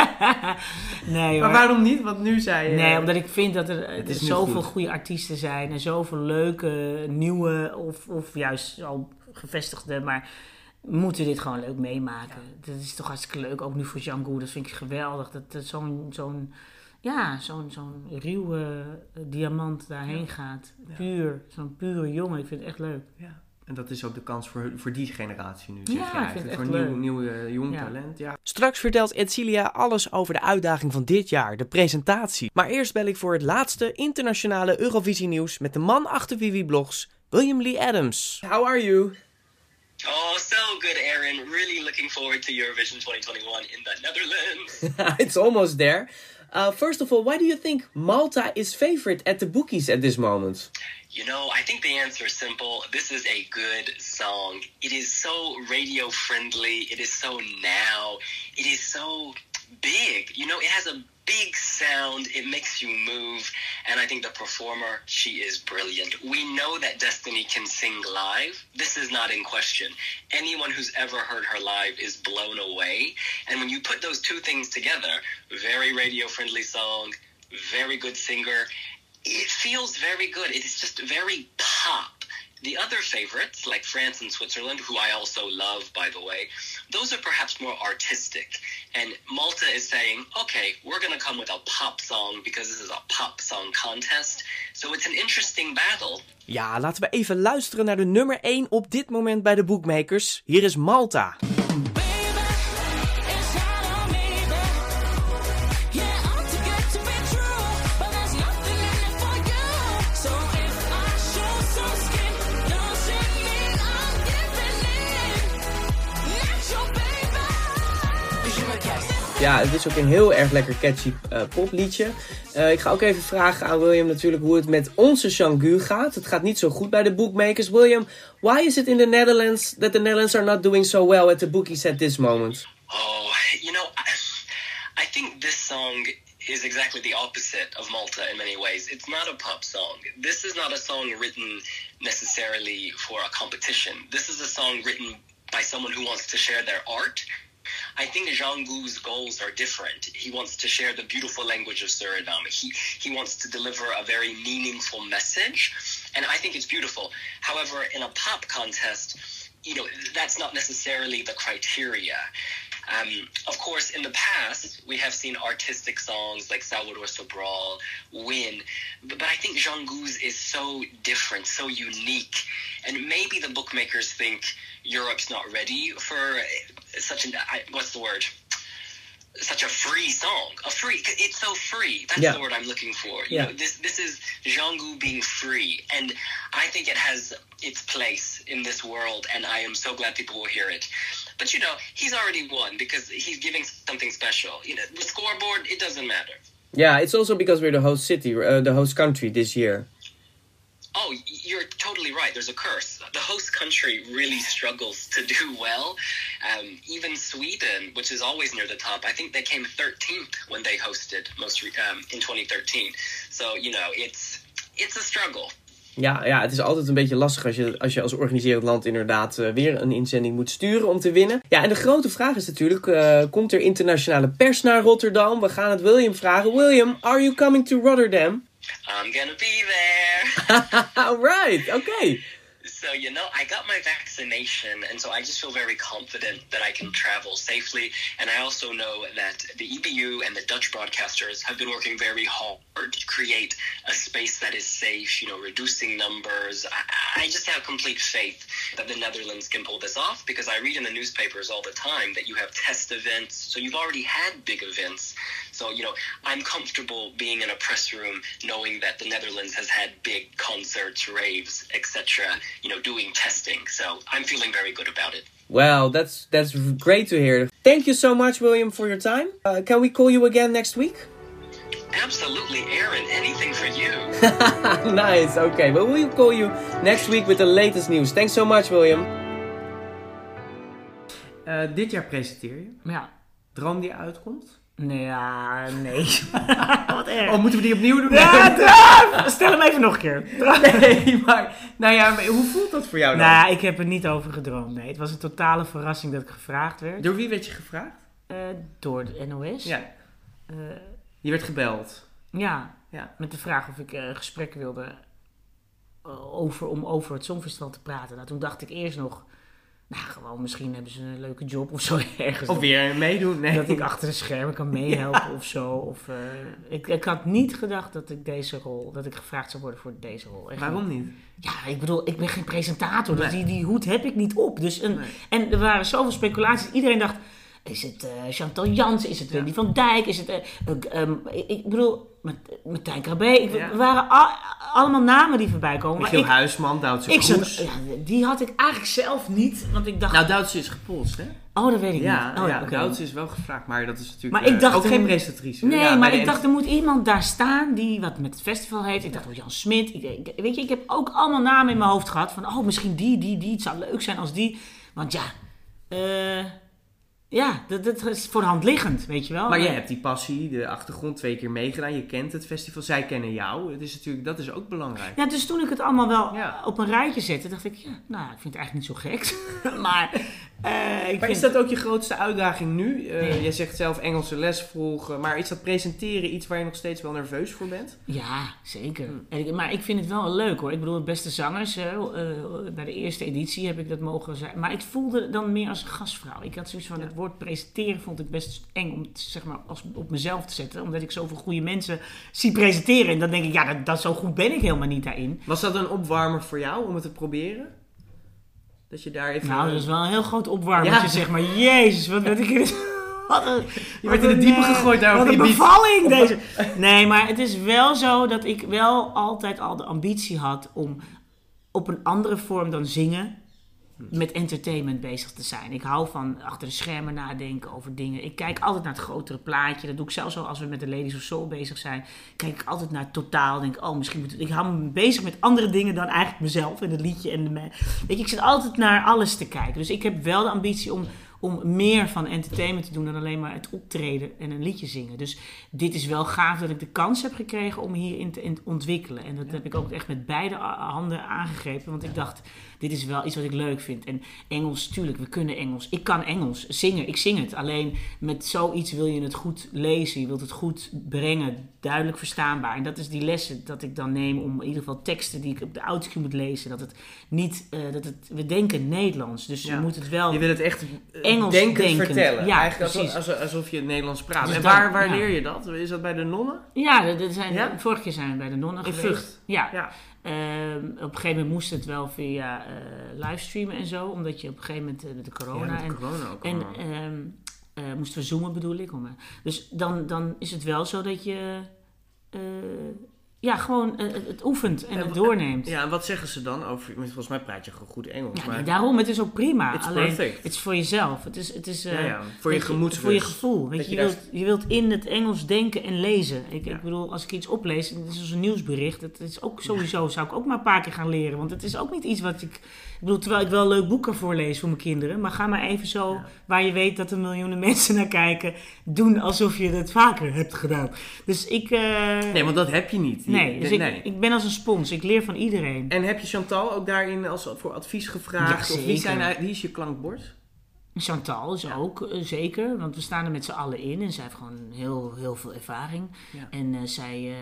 Nee, hoor. Maar waarom niet? Want nu zei je... Nee, omdat ik vind dat er, er zoveel goede artiesten zijn. En zoveel leuke, nieuwe of, of juist al gevestigde, maar... moeten dit gewoon leuk meemaken. Ja. Dat is toch hartstikke leuk. Ook nu voor Django, dat vind ik geweldig. Dat, dat zo'n, zo'n Ja, zo'n, zo'n ruwe uh, diamant daarheen ja. gaat. Puur, ja. zo'n pure jongen. Ik vind het echt leuk. Ja. En dat is ook de kans voor, voor die generatie nu, zeg ja, jij. Ik vind het voor echt nieuw, leuk. nieuw uh, jong ja. talent, ja. Straks vertelt Edcilia alles over de uitdaging van dit jaar, de presentatie. Maar eerst bel ik voor het laatste internationale Eurovisie nieuws met de man achter Wiwi Blogs, William Lee Adams. How are you? Oh, so good, Aaron. Really looking forward to Eurovision twenty twenty-one in the Netherlands. It's almost there. Uh, first of all, why do you think Malta is favorite at the bookies at this moment? You know, I think the answer is simple. This is a good song. It is so radio friendly. It is so now. It is so big. You know, it has a big sound. It makes you move. And I think the performer, she is brilliant. We know that Destiny can sing live. This is not in question. Anyone who's ever heard her live is blown away. And when you put those two things together, very radio friendly song, very good singer, it feels very good. It is just very pop. The other favorites, like France and Switzerland, who I also love, by the way, those are perhaps more artistic. And Malta is saying, okay, we're going to come with a pop song because this is a pop song contest. So it's an interesting battle. Ja, laten we even luisteren naar de nummer één op dit moment bij de bookmakers. Hier is Malta. Ja, het is ook een heel erg lekker catchy uh, popliedje. Uh, ik ga ook even vragen aan William natuurlijk hoe het met onze Jean-Gu gaat. Het gaat niet zo goed bij de bookmakers. William, why is it in the Netherlands that the Netherlands are not doing so well at the bookies at this moment? Oh, you know, I, I think this song is exactly the opposite of Malta in many ways. It's not a pop song. This is not a song written necessarily for a competition. This is a song written by someone who wants to share their art. I think Jean-Gu's goals are different. He wants to share the beautiful language of Suriname. He he wants to deliver a very meaningful message, and I think it's beautiful. However, in a pop contest, you know, that's not necessarily the criteria. Um, of course, in the past, we have seen artistic songs like Salvador Sobral win, but, but I think Jean-Gu's is so different, so unique, and maybe the bookmakers think Europe's not ready for such an, what's the word? Such a free song. A free, it's so free. That's yeah. the word I'm looking for. You yeah. know, this this is Jean-Gu being free, and I think it has its place in this world, and I am so glad people will hear it. But you know, he's already won because he's giving something special. You know, the scoreboard, it doesn't matter. Yeah, it's also because we're the host city, uh, the host country this year. Oh, you're totally right. There's a curse. The host country really struggles to do well. Um, even Sweden, which is always near the top, I think they came thirteenth when they hosted most re- um, in twenty thirteen. So, you know, it's it's a struggle. Ja, ja, het is altijd een beetje lastig als je als, je als organiserend land inderdaad uh, weer een inzending moet sturen om te winnen. Ja, en de grote vraag is natuurlijk, uh, komt er internationale pers naar Rotterdam? We gaan het William vragen. William, are you coming to Rotterdam? I'm gonna be there. Right, okay. So, you know, I got my vaccination, and so I just feel very confident that I can travel safely. And I also know that the E B U and the Dutch broadcasters have been working very hard to create a space that is safe, you know, reducing numbers. I, I just have complete faith that the Netherlands can pull this off, because I read in the newspapers all the time that you have test events. So you've already had big events. So, you know, I'm comfortable being in a press room knowing that the Netherlands has had big concerts, raves, et cetera, you know, doing testing. So I'm feeling very good about it. Well, that's that's great to hear. Thank you so much, William, for your time. Uh, can we call you again next week? Absolutely, Aaron. Anything for you. Nice. Okay. Well, we'll call you next week with the latest news. Thanks so much, William. Uh, dit jaar presenteer je. Ja. Droom die uitkomt? Nee, ja, nee. Wat erg. Oh, moeten we die opnieuw doen? Ja, draaf! Stel hem even nog een keer. Nee, maar... Nou ja, maar hoe voelt dat voor jou dan? Nou, ik heb er niet over gedroomd. Nee, het was een totale verrassing dat ik gevraagd werd. Door wie werd je gevraagd? Uh, door de N O S. Ja. Uh, je werd gebeld. Ja, ja. Met de vraag of ik uh, gesprekken wilde uh, over, om over het Songfestival te praten. Nou, toen dacht ik eerst nog... Nou, gewoon misschien hebben ze een leuke job of zo ergens. Of weer meedoen. Nee. Dat ik achter de schermen kan meehelpen ja. of zo. Of, uh, ik, ik had niet gedacht dat ik deze rol, dat ik gevraagd zou worden voor deze rol. Echt Waarom niet? niet? Ja, ik bedoel, ik ben geen presentator. Nee. Dus die, die hoed heb ik niet op. Dus een, nee. En er waren zoveel speculaties. Iedereen dacht, is het uh, Chantal Jansen? Is het Wendy ja. van Dijk? Is het, uh, uh, um, ik, ik bedoel, Martijn Krabbe. Ik, ja. Er waren al, allemaal namen die voorbij komen. Michiel ik, Huisman, Duitse ik Kroes. Zat, ja, die had ik eigenlijk zelf niet. Want ik dacht... Nou, Duitse is gepolst, hè? Oh, dat weet ik ja, niet. Oh, ja, ja, okay. Duitse is wel gevraagd, maar dat is natuurlijk maar ik dacht, uh, ook er geen moet, presentatrice. Nee, ja, maar ik N- dacht, er moet iemand daar staan die wat met het festival heeft. Ik dacht, oh, Jan Smit. Ik, ik, weet je, ik heb ook allemaal namen in mijn hoofd gehad. Van, oh, misschien die, die, die. Het zou leuk zijn als die. Want ja... Uh, Ja, dat, dat is voor de hand liggend, weet je wel. Maar je hebt die passie, de achtergrond, twee keer meegedaan. Je kent het festival, zij kennen jou. Het is natuurlijk, dat is ook belangrijk. Ja, dus toen ik het allemaal wel ja. op een rijtje zette, dacht ik, ja, nou, ik vind het eigenlijk niet zo gek. maar uh, ik maar vind... is dat ook je grootste uitdaging nu? Uh, nee. Jij zegt zelf Engelse les volgen. Maar is dat presenteren iets waar je nog steeds wel nerveus voor bent? Ja, zeker. Hmm. En ik, maar ik vind het wel leuk hoor. Ik bedoel, het beste zangers, uh, uh, bij de eerste editie heb ik dat mogen zijn. Maar ik voelde dan meer als een gastvrouw. Ik had zoiets van, ja. het woord presenteren vond ik best eng om het, zeg maar, als, op mezelf te zetten. Omdat ik zoveel goede mensen zie presenteren. En dan denk ik, ja, dat, dat zo goed ben ik helemaal niet daarin. Was dat een opwarmer voor jou om het te proberen? Dat je daar even... Nou, dat is wel een heel groot opwarmertje, ja. zeg maar. Jezus, wat werd ik in het... Wat een, je werd in het diepe gegooid daar wat op een bevalling deze. Nee, maar het is wel zo dat ik wel altijd al de ambitie had om op een andere vorm dan zingen met entertainment bezig te zijn. Ik hou van achter de schermen nadenken over dingen. Ik kijk altijd naar het grotere plaatje. Dat doe ik zelfs al als we met de Ladies of Soul bezig zijn. Kijk ik altijd naar het totaal. Denk oh, misschien moet het... Ik hou me bezig met andere dingen dan eigenlijk mezelf en het liedje en de... Weet je, ik zit altijd naar alles te kijken. Dus ik heb wel de ambitie om om meer van entertainment te doen dan alleen maar het optreden en een liedje zingen. Dus dit is wel gaaf dat ik de kans heb gekregen om hierin te in ontwikkelen. En dat heb ik ook echt met beide handen aangegrepen. Want ik dacht, dit is wel iets wat ik leuk vind. En Engels, tuurlijk, we kunnen Engels. Ik kan Engels zingen, ik zing het. Alleen met zoiets wil je het goed lezen. Je wilt het goed brengen, duidelijk verstaanbaar. En dat is die lessen dat ik dan neem om in ieder geval teksten die ik op de autocue moet lezen. Dat het niet, uh, dat het, we denken Nederlands. Dus ja. je moet het wel... Je wil het echt... Uh, Engels denkend denkend. vertellen. Ja, eigenlijk precies. alsof, alsof je het Nederlands praat. Dus en dan, waar, waar ja. leer je dat? Is dat bij de nonnen? Ja, er zijn, ja? vorig keer zijn we bij de nonnen in geweest. Vught. Ja. ja. Uh, op een gegeven moment moest het wel via uh, livestreamen en zo. Omdat je op een gegeven moment uh, met de corona... Ja, met de en, corona ook En uh, uh, moesten we zoomen bedoel ik. Om, uh, dus dan, dan is het wel zo dat je... Uh, Ja, gewoon uh, het oefent en, en het doorneemt. Ja, en wat zeggen ze dan over... Volgens mij praat je gewoon goed Engels. Ja, maar... nee, daarom, het is ook prima. It's Alleen, perfect. het is voor jezelf. Het is, het is, uh, ja, ja. Voor je gemoedsrust. Voor je gevoel. Weet je, je, je, wilt, je wilt in het Engels denken en lezen. Ik, ja. ik bedoel, als ik iets oplees, het is als een nieuwsbericht. Het is ook sowieso, zou ik ook maar een paar keer gaan leren. Want het is ook niet iets wat ik... Ik bedoel, terwijl ik wel een leuk boek kan voorlezen voor mijn kinderen. Maar ga maar even zo, ja. waar je weet dat er miljoenen mensen naar kijken, doen alsof je het vaker hebt gedaan. Dus ik... Uh, nee, want dat heb je niet. Nee, dus nee. ik, ik ben als een spons. Ik leer van iedereen. En heb je Chantal ook daarin als, voor advies gevraagd? Ja, of wie, zijn, wie is je klankbord? Chantal is ja. ook, uh, zeker. Want we staan er met z'n allen in. En zij heeft gewoon heel, heel veel ervaring. Ja. En uh, zij... Uh, uh,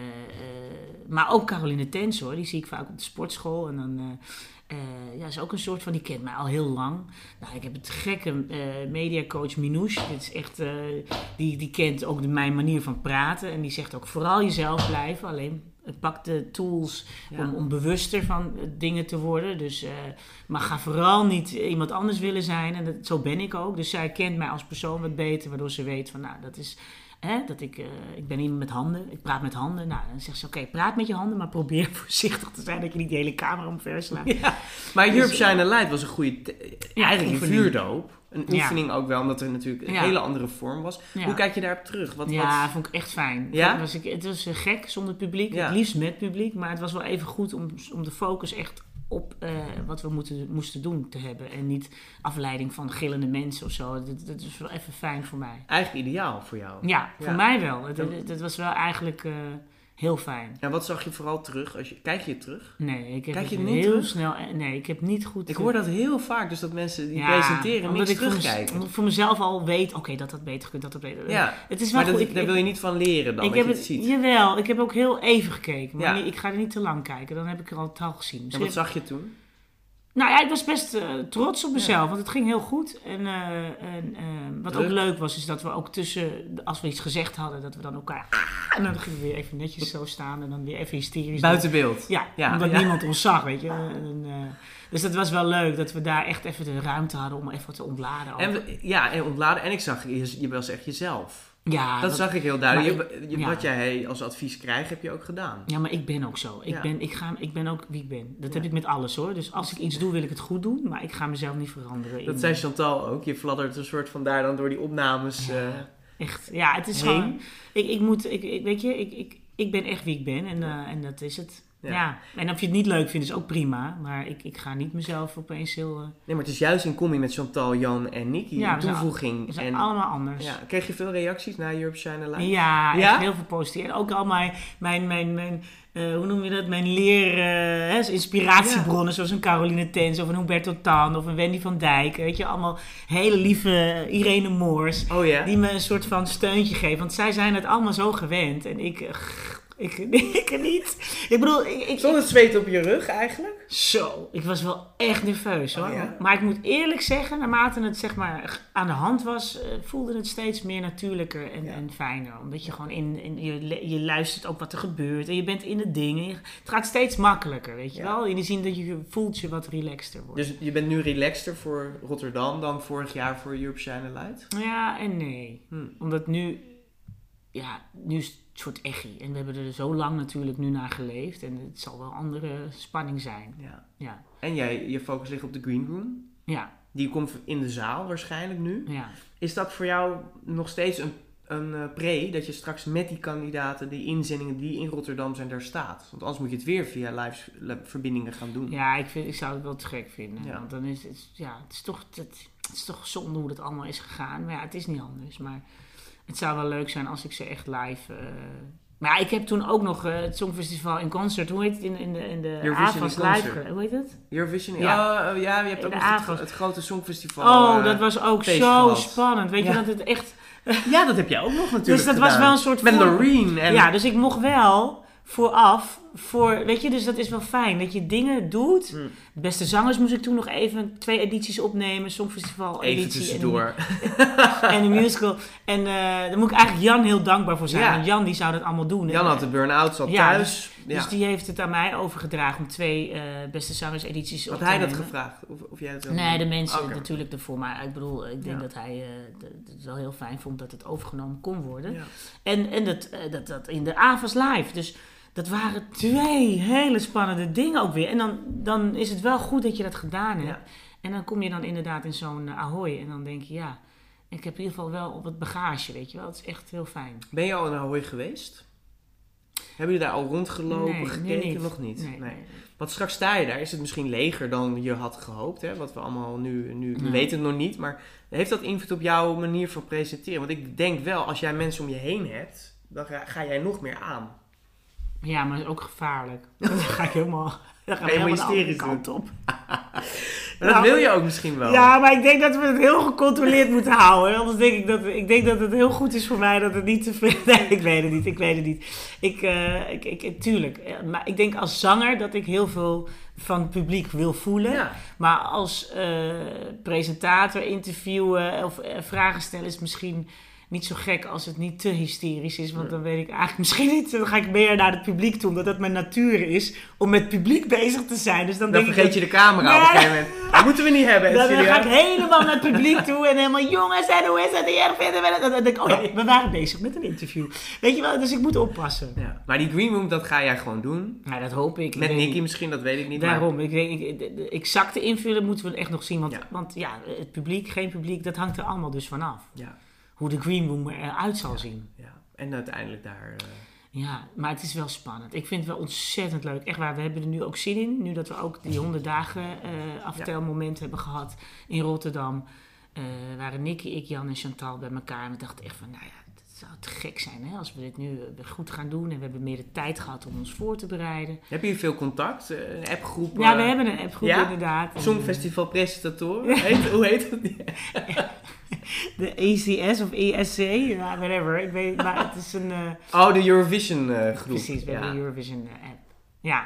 maar ook Caroline Tens, hoor. Die zie ik vaak op de sportschool. En dan... Uh, Uh, ja, is ook een soort van, die kent mij al heel lang. Nou, ik heb het gekke uh, mediacoach Minouche. Dit is echt, uh, die, die kent ook de, mijn manier van praten. En die zegt ook vooral jezelf blijven. Alleen pak de tools ja. om, om bewuster van uh, dingen te worden. Dus, uh, maar ga vooral niet iemand anders willen zijn. En dat, zo ben ik ook. Dus zij kent mij als persoon wat beter. Waardoor ze weet van, nou, dat is... Hè, dat ik, uh, ik ben iemand met handen, ik praat met handen. Nou, dan zegt ze, oké, okay, praat met je handen, maar probeer voorzichtig te zijn dat je niet de hele camera omver slaat. Ja, maar Europe dus, Shine a Light was een goede, te- ja, eigenlijk een vuurdoop. Een oefening ja. ook wel, omdat er natuurlijk een ja. hele andere vorm was. Ja. Hoe kijk je daarop terug? Wat, ja, wat... vond ik echt fijn. Ja? Het was, het was gek zonder publiek, ja. het liefst met publiek. Maar het was wel even goed om, om de focus echt op uh, wat we moeten, moesten doen te hebben. En niet afleiding van gillende mensen of zo. Dat, dat is wel even fijn voor mij. Eigenlijk ideaal voor jou. Ja, voor ja. mij wel. Het, het, het was wel eigenlijk... Uh, heel fijn. En wat zag je vooral terug? Als je, kijk je het terug? Nee, ik heb kijk je het niet heel terug? snel... Nee, ik heb niet goed... Ik hoor dat heel vaak, dus dat mensen die ja, presenteren niks ik terugkijken. Voor, omdat ik voor mezelf al weet, oké, okay, dat had beter gekund, dat had beter... Ja, het is wel maar goed. dat, ik, daar ik, wil je niet van leren dan, ik dat heb je het, het ziet. Jawel, ik heb ook heel even gekeken. Maar ja. niet, ik ga er niet te lang kijken, dan heb ik er al het al gezien. En wat zag je toen? Nou ja, ik was best uh, trots op mezelf, ja. want het ging heel goed. En, uh, en uh, wat Druk. ook leuk was, is dat we ook tussen, als we iets gezegd hadden, dat we dan elkaar... Ah, en dan gingen we weer even netjes zo staan en dan weer even hysterisch. Buiten beeld. Ja, ja omdat ja. niemand ons zag, weet je. En, uh, dus dat was wel leuk, dat we daar echt even de ruimte hadden om even te ontladen. En we, ja, en ontladen. En ik zag, je, je was echt jezelf. Ja, dat, dat zag ik heel duidelijk. Ik, je, ja. Wat jij als advies krijgt, heb je ook gedaan. Ja, maar ik ben ook zo. Ik, ja. ben, ik, ga, ik ben ook wie ik ben. Dat ja. heb ik met alles hoor. Dus als ik iets doe, wil ik het goed doen. Maar ik ga mezelf niet veranderen. Dat zei Chantal ook. Je fladdert een soort van daar dan door die opnames ja, uh, echt. Ja, het is heen. gewoon... Ik, ik moet... Ik, ik, weet je, ik, ik, ik ben echt wie ik ben. En, uh, en dat is het. Ja. ja, en of je het niet leuk vindt is ook prima. Maar ik, ik ga niet mezelf opeens heel... Uh... Nee, maar het is juist in combi met Chantal, Jan en Nicky. Ja, een toevoeging. We zijn en... allemaal anders. Ja. Kreeg je veel reacties na Europe Shine Live? Ja, ja? Echt heel veel positief. En ook al mijn... mijn, mijn, mijn uh, hoe noem je dat? Mijn leer... Uh, inspiratiebronnen. Ja. Zoals een Caroline Tens of een Humberto Tan of een Wendy van Dijk. Weet je, allemaal hele lieve Irene Moors. Oh ja? Die me een soort van steuntje geven. Want zij zijn het allemaal zo gewend. En ik... Uh, Ik, ik niet. Ik bedoel... Ik, ik, Stond het zweet op je rug eigenlijk? Zo, ik was wel echt nerveus hoor. Oh, ja? Maar ik moet eerlijk zeggen, naarmate het zeg maar aan de hand was, uh, voelde het steeds meer natuurlijker en, ja. en fijner. Omdat je gewoon in, in je, je luistert ook wat er gebeurt en je bent in de dingen. Het gaat steeds makkelijker, weet je ja. wel. In de zin dat je voelt je wat relaxter wordt. Dus je bent nu relaxter voor Rotterdam dan vorig jaar voor Europe Shine Light? Ja en nee. Hm. Omdat nu... Ja, nu is het een soort echi. En we hebben er zo lang natuurlijk nu naar geleefd. En het zal wel andere spanning zijn. Ja. Ja. En jij, je focus ligt op de Green Room. Ja. Die komt in de zaal waarschijnlijk nu. Ja. Is dat voor jou nog steeds een, een uh, pre, dat je straks met die kandidaten, die inzendingen die in Rotterdam zijn, daar staat? Want anders moet je het weer via live verbindingen gaan doen. Ja, ik, vind, ik zou het wel te gek vinden. Ja. Want dan is het, ja, het is toch, het, het is toch zonde hoe dat allemaal is gegaan. Maar ja, het is niet anders. Maar... Het zou wel leuk zijn als ik ze echt live... Uh... Maar ja, ik heb toen ook nog uh, het Songfestival in concert. Hoe heet het in, in de, in de A V A S live? Hoe heet het? Eurovision? Ja, oh, ja je hebt in ook nog het, het grote Songfestival. Oh, uh, dat was ook zo spannend. Weet ja. je dat het echt... Ja, dat heb jij ook nog natuurlijk Dus dat gedaan. was wel een soort... Met voor... Loreen. En... Ja, dus ik mocht wel vooraf... Voor, weet je, dus dat is wel fijn. Dat je dingen doet. Hmm. Beste zangers moest ik toen nog even twee edities opnemen. Songfestival editie. Even tussendoor. En een musical. En uh, daar moet ik eigenlijk Jan heel dankbaar voor zijn. Ja. Want Jan die zou dat allemaal doen. Jan had de burn-out, zat ja, thuis. Dus, ja. dus die heeft het aan mij overgedragen om twee uh, beste zangers edities had op te hij nemen. dat gevraagd? Of, of jij het nee, doen? de mensen okay. natuurlijk ervoor. Maar ik bedoel, ik denk ja. dat hij uh, het wel heel fijn vond dat het overgenomen kon worden. Ja. En, en dat, uh, dat, dat in de A V A S live. Dus dat waren twee hele spannende dingen ook weer. En dan, dan is het wel goed dat je dat gedaan hebt. Ja. En dan kom je dan inderdaad in zo'n uh, Ahoy. En dan denk je, ja, ik heb in ieder geval wel wat bagage, weet je wel. Het is echt heel fijn. Ben je al in Ahoy geweest? Hebben jullie daar al rondgelopen, nee, gekeken? Nee, niet. Nog niet? Nee, nee. nee. Want straks sta je daar. Is het misschien leger dan je had gehoopt? Hè? Wat we allemaal nu... nu we ja. weten het nog niet. Maar heeft dat invloed op jouw manier van presenteren? Want ik denk wel, als jij mensen om je heen hebt, dan ga, ga jij nog meer aan. Ja, maar ook gevaarlijk. Dan ga ik helemaal, dan ga ik helemaal de andere kant op. Maar dat nou, wil je ook misschien wel. Ja, maar ik denk dat we het heel gecontroleerd moeten houden. Anders denk ik dat ik denk dat het heel goed is voor mij dat het niet te veel... Nee, ik weet het niet. Ik weet het niet. Ik, uh, ik, ik, tuurlijk. Maar ik denk als zanger dat ik heel veel van het publiek wil voelen. Ja. Maar als uh, presentator, interviewen of uh, vragen stellen is misschien... niet zo gek als het niet te hysterisch is. Want dan weet ik eigenlijk misschien niet... Dan ga ik meer naar het publiek toe. Omdat dat mijn natuur is. Om met het publiek bezig te zijn. Dus dan dan denk vergeet ik je de camera nee. op een gegeven moment. Dat moeten we niet hebben. Dan, dan ga ik helemaal naar het publiek toe. En helemaal jongens. En hoe is het hier? Vinden we dat? Dan denk ik, oh ja, we waren bezig met een interview. Weet je wel? Dus ik moet oppassen. Ja. Maar die Green Room, dat ga jij gewoon doen. Ja, dat hoop ik. Met ik Nicky misschien, dat weet ik niet. Daarom. Ik weet, ik, de, de exacte invulling moeten we echt nog zien. Want ja. want ja, het publiek, geen publiek. Dat hangt er allemaal dus vanaf. Ja. Hoe de Green Room eruit zal ja, zien. Ja. En uiteindelijk daar... Uh... Ja, maar het is wel spannend. Ik vind het wel ontzettend leuk. Echt waar, we hebben er nu ook zin in. Nu dat we ook die honderd dagen uh, aftelmoment ja. hebben gehad in Rotterdam. Uh, waren Nicky, ik, Jan en Chantal bij elkaar. En we dachten echt van, nou ja, het zou te gek zijn hè, als we dit nu goed gaan doen. En we hebben meer de tijd gehad om ons voor te bereiden. Heb je veel contact? Een appgroep? Ja, we hebben een appgroep ja? inderdaad. Songfestival presentatoren? Heet, hoe heet het? De E C S of E S C, ja, whatever. Ik weet, maar het is een... Uh... Oh, de Eurovision uh, groep. Precies, we ja. hebben de Eurovision uh, app. Ja.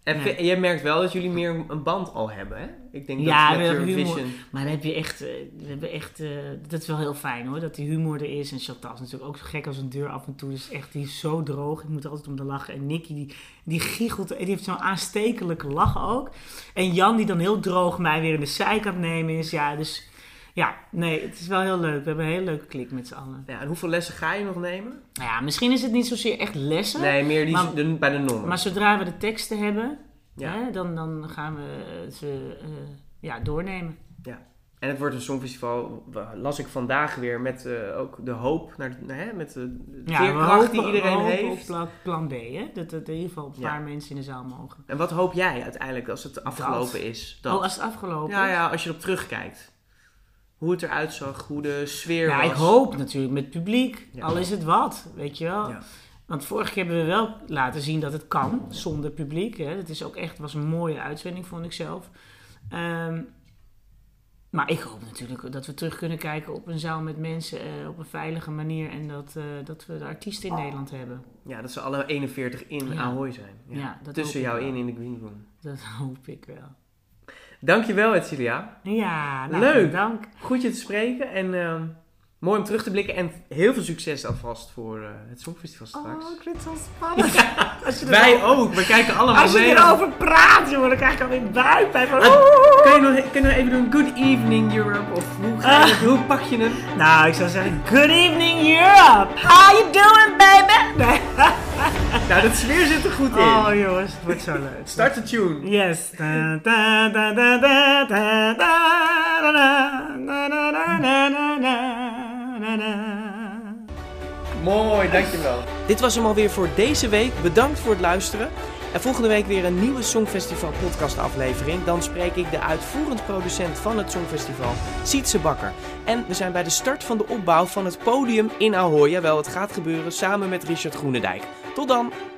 En Nee. jij merkt wel dat jullie meer een band al hebben, hè? Ik denk Ja, dat we met hebben humor. Eurovision... Maar dan heb je echt, uh, we hebben echt uh, dat is wel heel fijn hoor, dat die humor er is. En Chantal is natuurlijk ook zo gek als een deur af en toe. Dus echt, die is zo droog. Ik moet er altijd om de lachen. En Nicky, die, die giechelt. Die heeft zo'n aanstekelijke lach ook. En Jan, die dan heel droog mij weer in de zijkant nemen is. Ja, dus ja, nee, het is wel heel leuk. We hebben een hele leuke klik met z'n allen. Ja, en hoeveel lessen ga je nog nemen? Nou ja, misschien is het niet zozeer echt lessen. Nee, meer die, maar, de, bij de nonnen. Maar zodra we de teksten hebben, Ja. hè, dan, dan gaan we ze uh, ja, doornemen. Ja. En het wordt een songfestival, las ik vandaag weer, met uh, ook de hoop, naar de, hè, met de, de Ja, veerkracht we hopen, die iedereen we hopen heeft. op plan, plan B, hè? Dat, dat in ieder geval een Ja. paar mensen in de zaal mogen. En wat hoop jij uiteindelijk als het afgelopen Dat. is? Dat. Oh, als het afgelopen Ja, is? ja, als je erop terugkijkt. Hoe het eruit zag, hoe de sfeer Ja, was. ik hoop natuurlijk met publiek. Ja. Al is het wat, weet je wel. Ja. Want vorige keer hebben we wel laten zien dat het kan, zonder publiek. Hè? Dat is ook echt, was een mooie uitzending, vond ik zelf. Um, maar ik hoop natuurlijk dat we terug kunnen kijken op een zaal met mensen uh, op een veilige manier. En dat, uh, dat we de artiesten in Nederland hebben. Ja, dat ze alle eenenveertig in Ja. Ahoy zijn. Ja. Ja, dat Tussen hoop ik jou wel. in in de green room. Dat hoop ik wel. Dankjewel, Edcilia. Ja, nou, Leuk. dank. Goed je te spreken en uh, mooi om terug te blikken. En heel veel succes alvast voor uh, het Songfestival straks. Oh, ik vind het zo spannend. Als je Wij er ook, we kijken allemaal Als je mee. erover praat, jongen, dan krijg ik alweer buikpijn. Van, Ah, Kun je, nog, kun je nog even doen Good Evening Europe? Of hoe, ga je, Ah. hoe pak je hem? Nou, ik zou zeggen, good evening Europe. How you doing, baby? Nee. Nou, dat sfeer zit er goed in. Oh, jongens, het wordt zo leuk. Start de tune. Yes. Da, da, da, da, da, da, da, da, da, da, da, da, da, da. Mooi, dankjewel. Dit was hem alweer voor deze week. Bedankt voor het luisteren. En volgende week weer een nieuwe Songfestival podcast aflevering. Dan spreek ik de uitvoerend producent van het Songfestival, Sietse Bakker. En we zijn bij de start van de opbouw van het podium in Ahoy. Jawel, het gaat gebeuren samen met Richard Groenendijk. Tot dan!